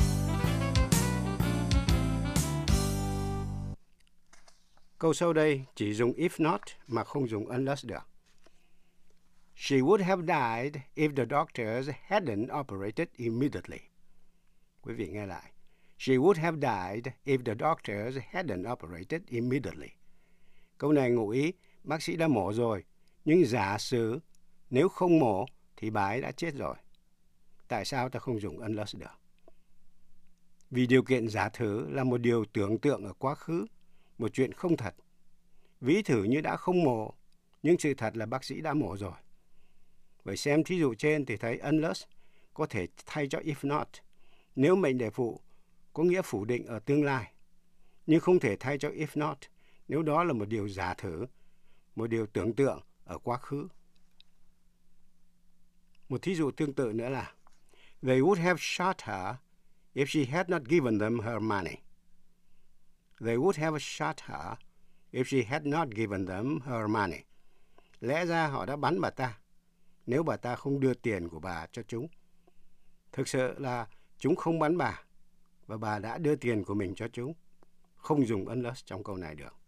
Câu sau đây chỉ dùng if not mà không dùng unless được. She would have died if the doctors hadn't operated immediately. Quý vị nghe lại. She would have died if the doctors hadn't operated immediately. Câu này ngụ ý bác sĩ đã mổ rồi, nhưng giả sử nếu không mổ thì bà ấy đã chết rồi. Tại sao ta không dùng unless được? Vì điều kiện giả thử là một điều tưởng tượng ở quá khứ, một chuyện không thật. Ví thử như đã không mổ, nhưng sự thật là bác sĩ đã mổ rồi. Vậy xem thí dụ trên thì thấy unless có thể thay cho if not, nếu mệnh đề phụ có nghĩa phủ định ở tương lai, nhưng không thể thay cho if not nếu đó là một điều giả thử, một điều tưởng tượng ở quá khứ. Một thí dụ tương tự nữa là They would have shot her if she had not given them her money. They would have shot her if she had not given them her money. Lẽ ra họ đã bắn bà ta nếu bà ta không đưa tiền của bà cho chúng. Thực sự là chúng không bắn bà và bà đã đưa tiền của mình cho chúng. Không dùng unless trong câu này được.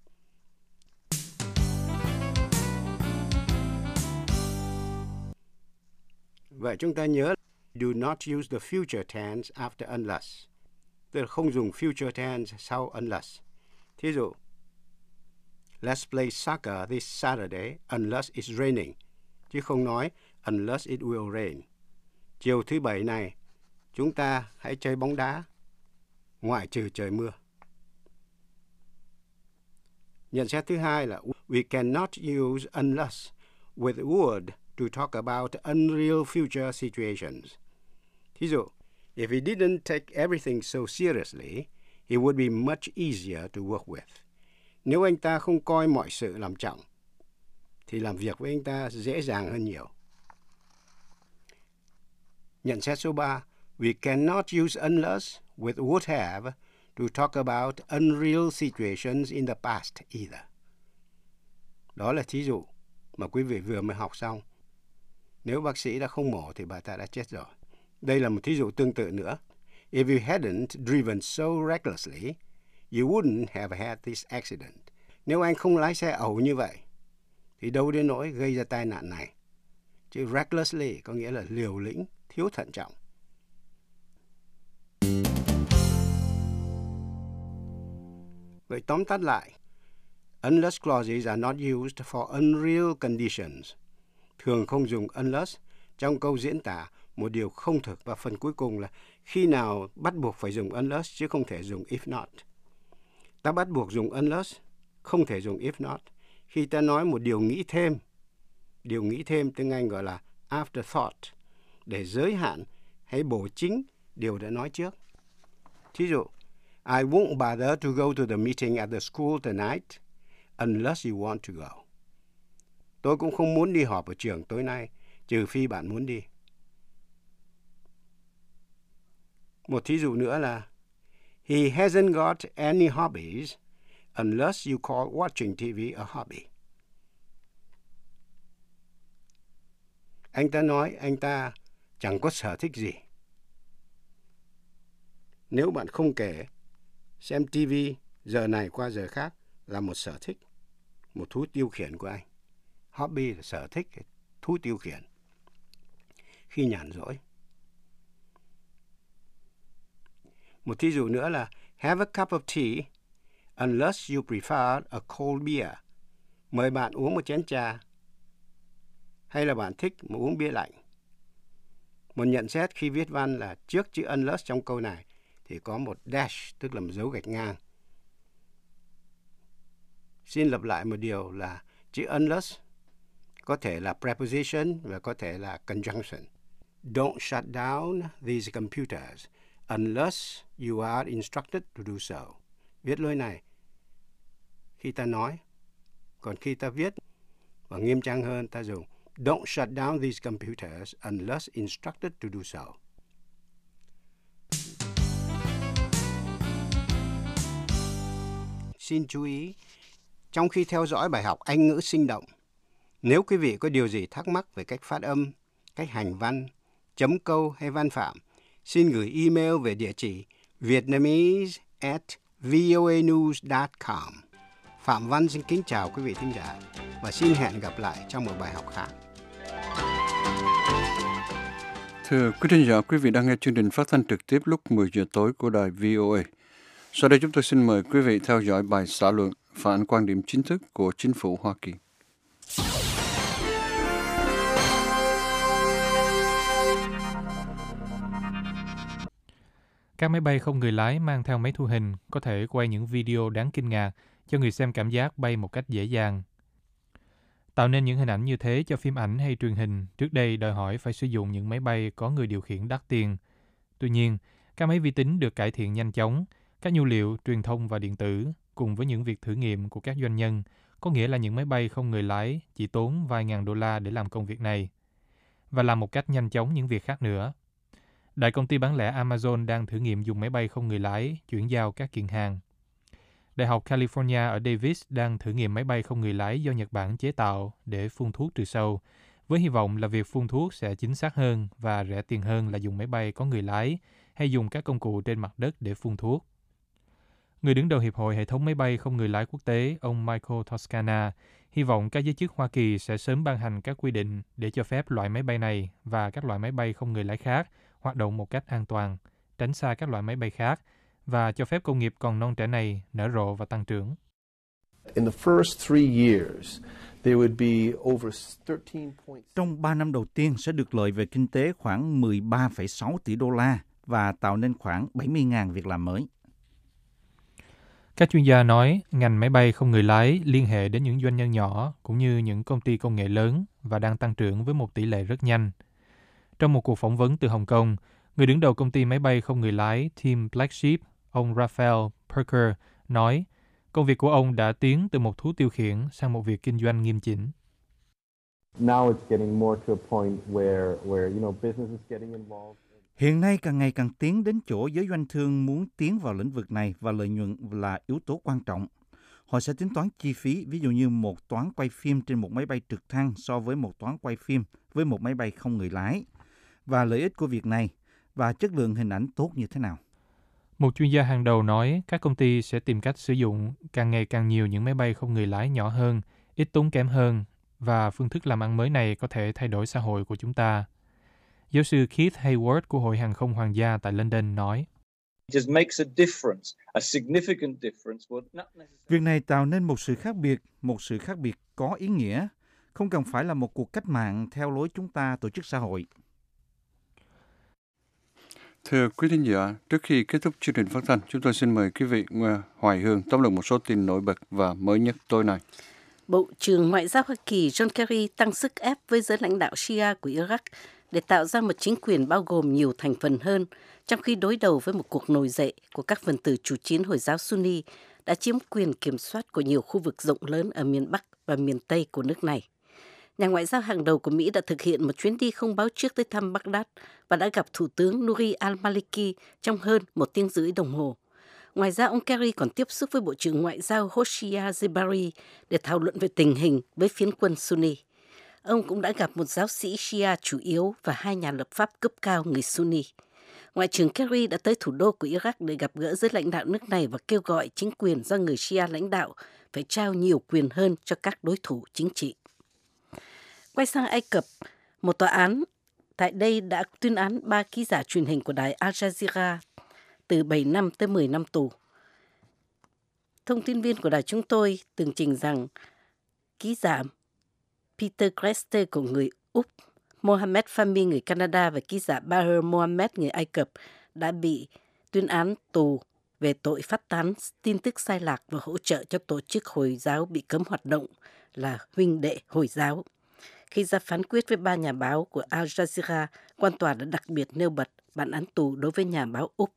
Vậy chúng ta nhớ do not use the future tense after unless. Tức là không dùng future tense sau unless. Thí dụ, let's play soccer this Saturday unless it's raining. Chứ không nói unless it will rain. Chiều thứ Bảy này, chúng ta hãy chơi bóng đá, ngoại trừ trời mưa. Nhận xét thứ hai là we cannot use unless with would to talk about unreal future situations. Thí dụ, if he didn't take everything so seriously, he would be much easier to work with. Nếu anh ta không coi mọi sự làm trọng, thì làm việc với anh ta dễ dàng hơn nhiều. Nhận xét số 3, we cannot use unless with would have to talk about unreal situations in the past either. Đó là thí dụ, mà quý vị vừa mới học xong. Nếu bác sĩ đã không mổ thì bà ta đã chết rồi. Đây là một thí dụ tương tự nữa. If you hadn't driven so recklessly, you wouldn't have had this accident. Nếu anh không lái xe ẩu như vậy, thì đâu đến nỗi gây ra tai nạn này. Chữ recklessly có nghĩa là liều lĩnh, thiếu thận trọng. Vậy tóm tắt lại, unless clauses are not used for unreal conditions. Thường không dùng unless trong câu diễn tả một điều không thực, và phần cuối cùng là khi nào bắt buộc phải dùng unless chứ không thể dùng if not. Ta bắt buộc dùng unless, không thể dùng if not. Khi ta nói một điều nghĩ thêm tiếng Anh gọi là afterthought, để giới hạn hay bổ chính điều đã nói trước. Thí dụ, I won't bother to go to the meeting at the school tonight unless you want to go. Tôi cũng không muốn đi họp ở trường tối nay, trừ phi bạn muốn đi. Một thí dụ nữa là he hasn't got any hobbies unless you call watching TV a hobby. Anh ta nói anh ta chẳng có sở thích gì. Nếu bạn không kể xem TV giờ này qua giờ khác là một sở thích, một thú tiêu khiển của anh. Hobby là sở thích, thú tiêu khiển. Khi nhàn rỗi. Một thí dụ nữa là have a cup of tea unless you prefer a cold beer. Mời bạn uống một chén trà, hay là bạn thích mà uống bia lạnh. Một nhận xét khi viết văn là trước chữ unless trong câu này thì có một dash, tức là một dấu gạch ngang. Xin lặp lại một điều là chữ unless có thể là preposition và có thể là conjunction. Don't shut down these computers unless you are instructed to do so. Viết lối này khi ta nói, còn khi ta viết và nghiêm trang hơn ta dùng don't shut down these computers unless instructed to do so. Xin chú ý, trong khi theo dõi bài học Anh ngữ sinh động, nếu quý vị có điều gì thắc mắc về cách phát âm, cách hành văn, chấm câu hay văn phạm, xin gửi email về địa chỉ vietnamese@voanews.com. Phạm Văn xin kính chào quý vị thính giả và xin hẹn gặp lại trong một bài học khác. Thưa quý thính giả, quý vị đang nghe chương trình phát thanh trực tiếp lúc 10 giờ tối của đài VOA. Sau đây chúng tôi xin mời quý vị theo dõi bài xã luận phản ánh quan điểm chính thức của chính phủ Hoa Kỳ. Các máy bay không người lái mang theo máy thu hình có thể quay những video đáng kinh ngạc cho người xem cảm giác bay một cách dễ dàng. Tạo nên những hình ảnh như thế cho phim ảnh hay truyền hình trước đây đòi hỏi phải sử dụng những máy bay có người điều khiển đắt tiền. Tuy nhiên, các máy vi tính được cải thiện nhanh chóng, các nhu liệu, truyền thông và điện tử cùng với những việc thử nghiệm của các doanh nhân, có nghĩa là những máy bay không người lái chỉ tốn vài ngàn đô la để làm công việc này và làm một cách nhanh chóng những việc khác nữa. Đại công ty bán lẻ Amazon đang thử nghiệm dùng máy bay không người lái chuyển giao các kiện hàng. Đại học California ở Davis đang thử nghiệm máy bay không người lái do Nhật Bản chế tạo để phun thuốc trừ sâu, với hy vọng là việc phun thuốc sẽ chính xác hơn và rẻ tiền hơn là dùng máy bay có người lái hay dùng các công cụ trên mặt đất để phun thuốc. Người đứng đầu Hiệp hội Hệ thống Máy bay không người lái quốc tế, ông Michael Toscana, hy vọng các giới chức Hoa Kỳ sẽ sớm ban hành các quy định để cho phép loại máy bay này và các loại máy bay không người lái khác hoạt động một cách an toàn, tránh xa các loại máy bay khác và cho phép công nghiệp còn non trẻ này nở rộ và tăng trưởng. Trong 3 năm đầu tiên sẽ được lợi về kinh tế khoảng 13,6 tỷ đô la và tạo nên khoảng 70.000 việc làm mới. Các chuyên gia nói ngành máy bay không người lái liên hệ đến những doanh nhân nhỏ cũng như những công ty công nghệ lớn và đang tăng trưởng với một tỷ lệ rất nhanh. Trong một cuộc phỏng vấn từ Hồng Kông, người đứng đầu công ty máy bay không người lái Team Black Sheep, ông Raphael Perker, nói công việc của ông đã tiến từ một thú tiêu khiển sang một việc kinh doanh nghiêm chỉnh. Hiện nay càng ngày càng tiến đến chỗ giới doanh thương muốn tiến vào lĩnh vực này và lợi nhuận là yếu tố quan trọng. Họ sẽ tính toán chi phí, ví dụ như một toán quay phim trên một máy bay trực thăng so với một toán quay phim với một máy bay không người lái, và lợi ích của việc này và chất lượng hình ảnh tốt như thế nào. Một chuyên gia hàng đầu nói các công ty sẽ tìm cách sử dụng càng ngày càng nhiều những máy bay không người lái nhỏ hơn, ít tốn kém hơn, và phương thức làm ăn mới này có thể thay đổi xã hội của chúng ta. Giáo sư Keith Hayward của Hội Hàng không Hoàng gia tại London nói, việc này tạo nên một sự khác biệt có ý nghĩa, không cần phải là một cuộc cách mạng theo lối chúng ta tổ chức xã hội. Thưa quý thính giả, trước khi kết thúc chương trình phát thanh, chúng tôi xin mời quý vị nghe Hoài Hương tóm lược một số tin nổi bật và mới nhất tối nay. Bộ trưởng Ngoại giao Hoa Kỳ John Kerry tăng sức ép với giới lãnh đạo Shia của Iraq để tạo ra một chính quyền bao gồm nhiều thành phần hơn, trong khi đối đầu với một cuộc nổi dậy của các phần tử chủ chiến Hồi giáo Sunni đã chiếm quyền kiểm soát của nhiều khu vực rộng lớn ở miền Bắc và miền Tây của nước này. Nhà ngoại giao hàng đầu của Mỹ đã thực hiện một chuyến đi không báo trước tới thăm Baghdad và đã gặp Thủ tướng Nouri al-Maliki trong hơn 1 tiếng rưỡi đồng hồ. Ngoài ra, ông Kerry còn tiếp xúc với Bộ trưởng Ngoại giao Hoshyar Zebari để thảo luận về tình hình với phiến quân Sunni. Ông cũng đã gặp một giáo sĩ Shia chủ yếu và 2 nhà lập pháp cấp cao người Sunni. Ngoại trưởng Kerry đã tới thủ đô của Iraq để gặp gỡ giới lãnh đạo nước này và kêu gọi chính quyền do người Shia lãnh đạo phải trao nhiều quyền hơn cho các đối thủ chính trị. Quay sang Ai Cập, một tòa án tại đây đã tuyên án 3 ký giả truyền hình của đài Al Jazeera từ 7 năm tới 10 năm tù. Thông tin viên của đài chúng tôi tường trình rằng ký giả Peter Greste của người Úc, Mohamed Fahmy người Canada và ký giả Baher Mohamed người Ai Cập đã bị tuyên án tù về tội phát tán tin tức sai lạc và hỗ trợ cho tổ chức Hồi giáo bị cấm hoạt động là Huynh đệ Hồi giáo. Khi ra phán quyết với 3 nhà báo của Al Jazeera, quan tòa đã đặc biệt nêu bật bản án tù đối với nhà báo Úc.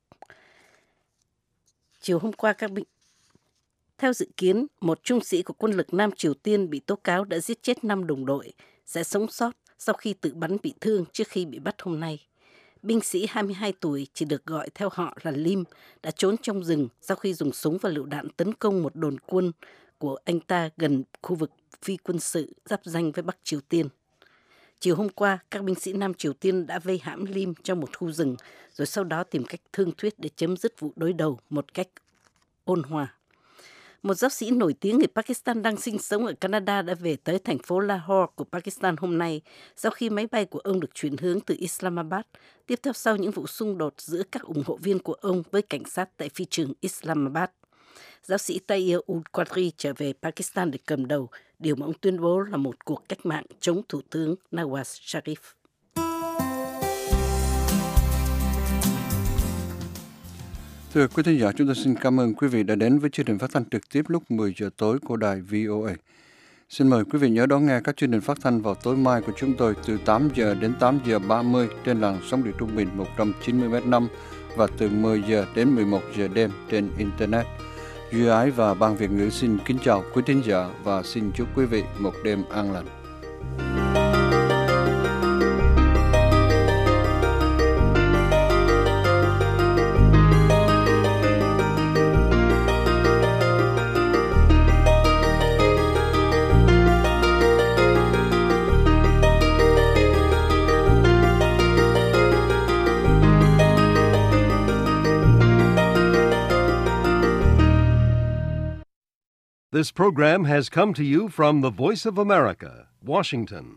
Chiều hôm qua, theo dự kiến, một trung sĩ của quân lực Nam Triều Tiên bị tố cáo đã giết chết 5 đồng đội, sẽ sống sót sau khi tự bắn bị thương trước khi bị bắt hôm nay. Binh sĩ 22 tuổi, chỉ được gọi theo họ là Lim, đã trốn trong rừng sau khi dùng súng và lựu đạn tấn công một đồn quân của anh ta gần khu vực phi quân sự giáp ranh với Bắc Triều Tiên. Chiều hôm qua, các binh sĩ Nam Triều Tiên đã vây hãm Lim trong một khu rừng, rồi sau đó tìm cách thương thuyết để chấm dứt vụ đối đầu một cách ôn hòa. Một giáo sĩ nổi tiếng người Pakistan đang sinh sống ở Canada đã về tới thành phố Lahore của Pakistan hôm nay, sau khi máy bay của ông được chuyển hướng từ Islamabad, tiếp theo sau những vụ xung đột giữa các ủng hộ viên của ông với cảnh sát tại phi trường Islamabad. Giáo sĩ Tahir ul-Qadri trở về Pakistan để cầm đầu điều mà ông tuyên bố là một cuộc cách mạng chống Thủ tướng Nawaz Sharif. Thưa quý thính giả, chúng tôi xin cảm ơn quý vị đã đến với chương trình phát thanh trực tiếp lúc 10 giờ tối của đài VOA. Xin mời quý vị nhớ đón nghe các chương trình phát thanh vào tối mai của chúng tôi từ 8 giờ đến 8 giờ 30 trên làn sóng điện trung bình 190 m5 và từ 10 giờ đến 11 giờ đêm trên Internet. Duy Ái và Ban Việt ngữ xin kính chào quý thính giả và xin chúc quý vị một đêm an lành. This program has come to you from the Voice of America, Washington.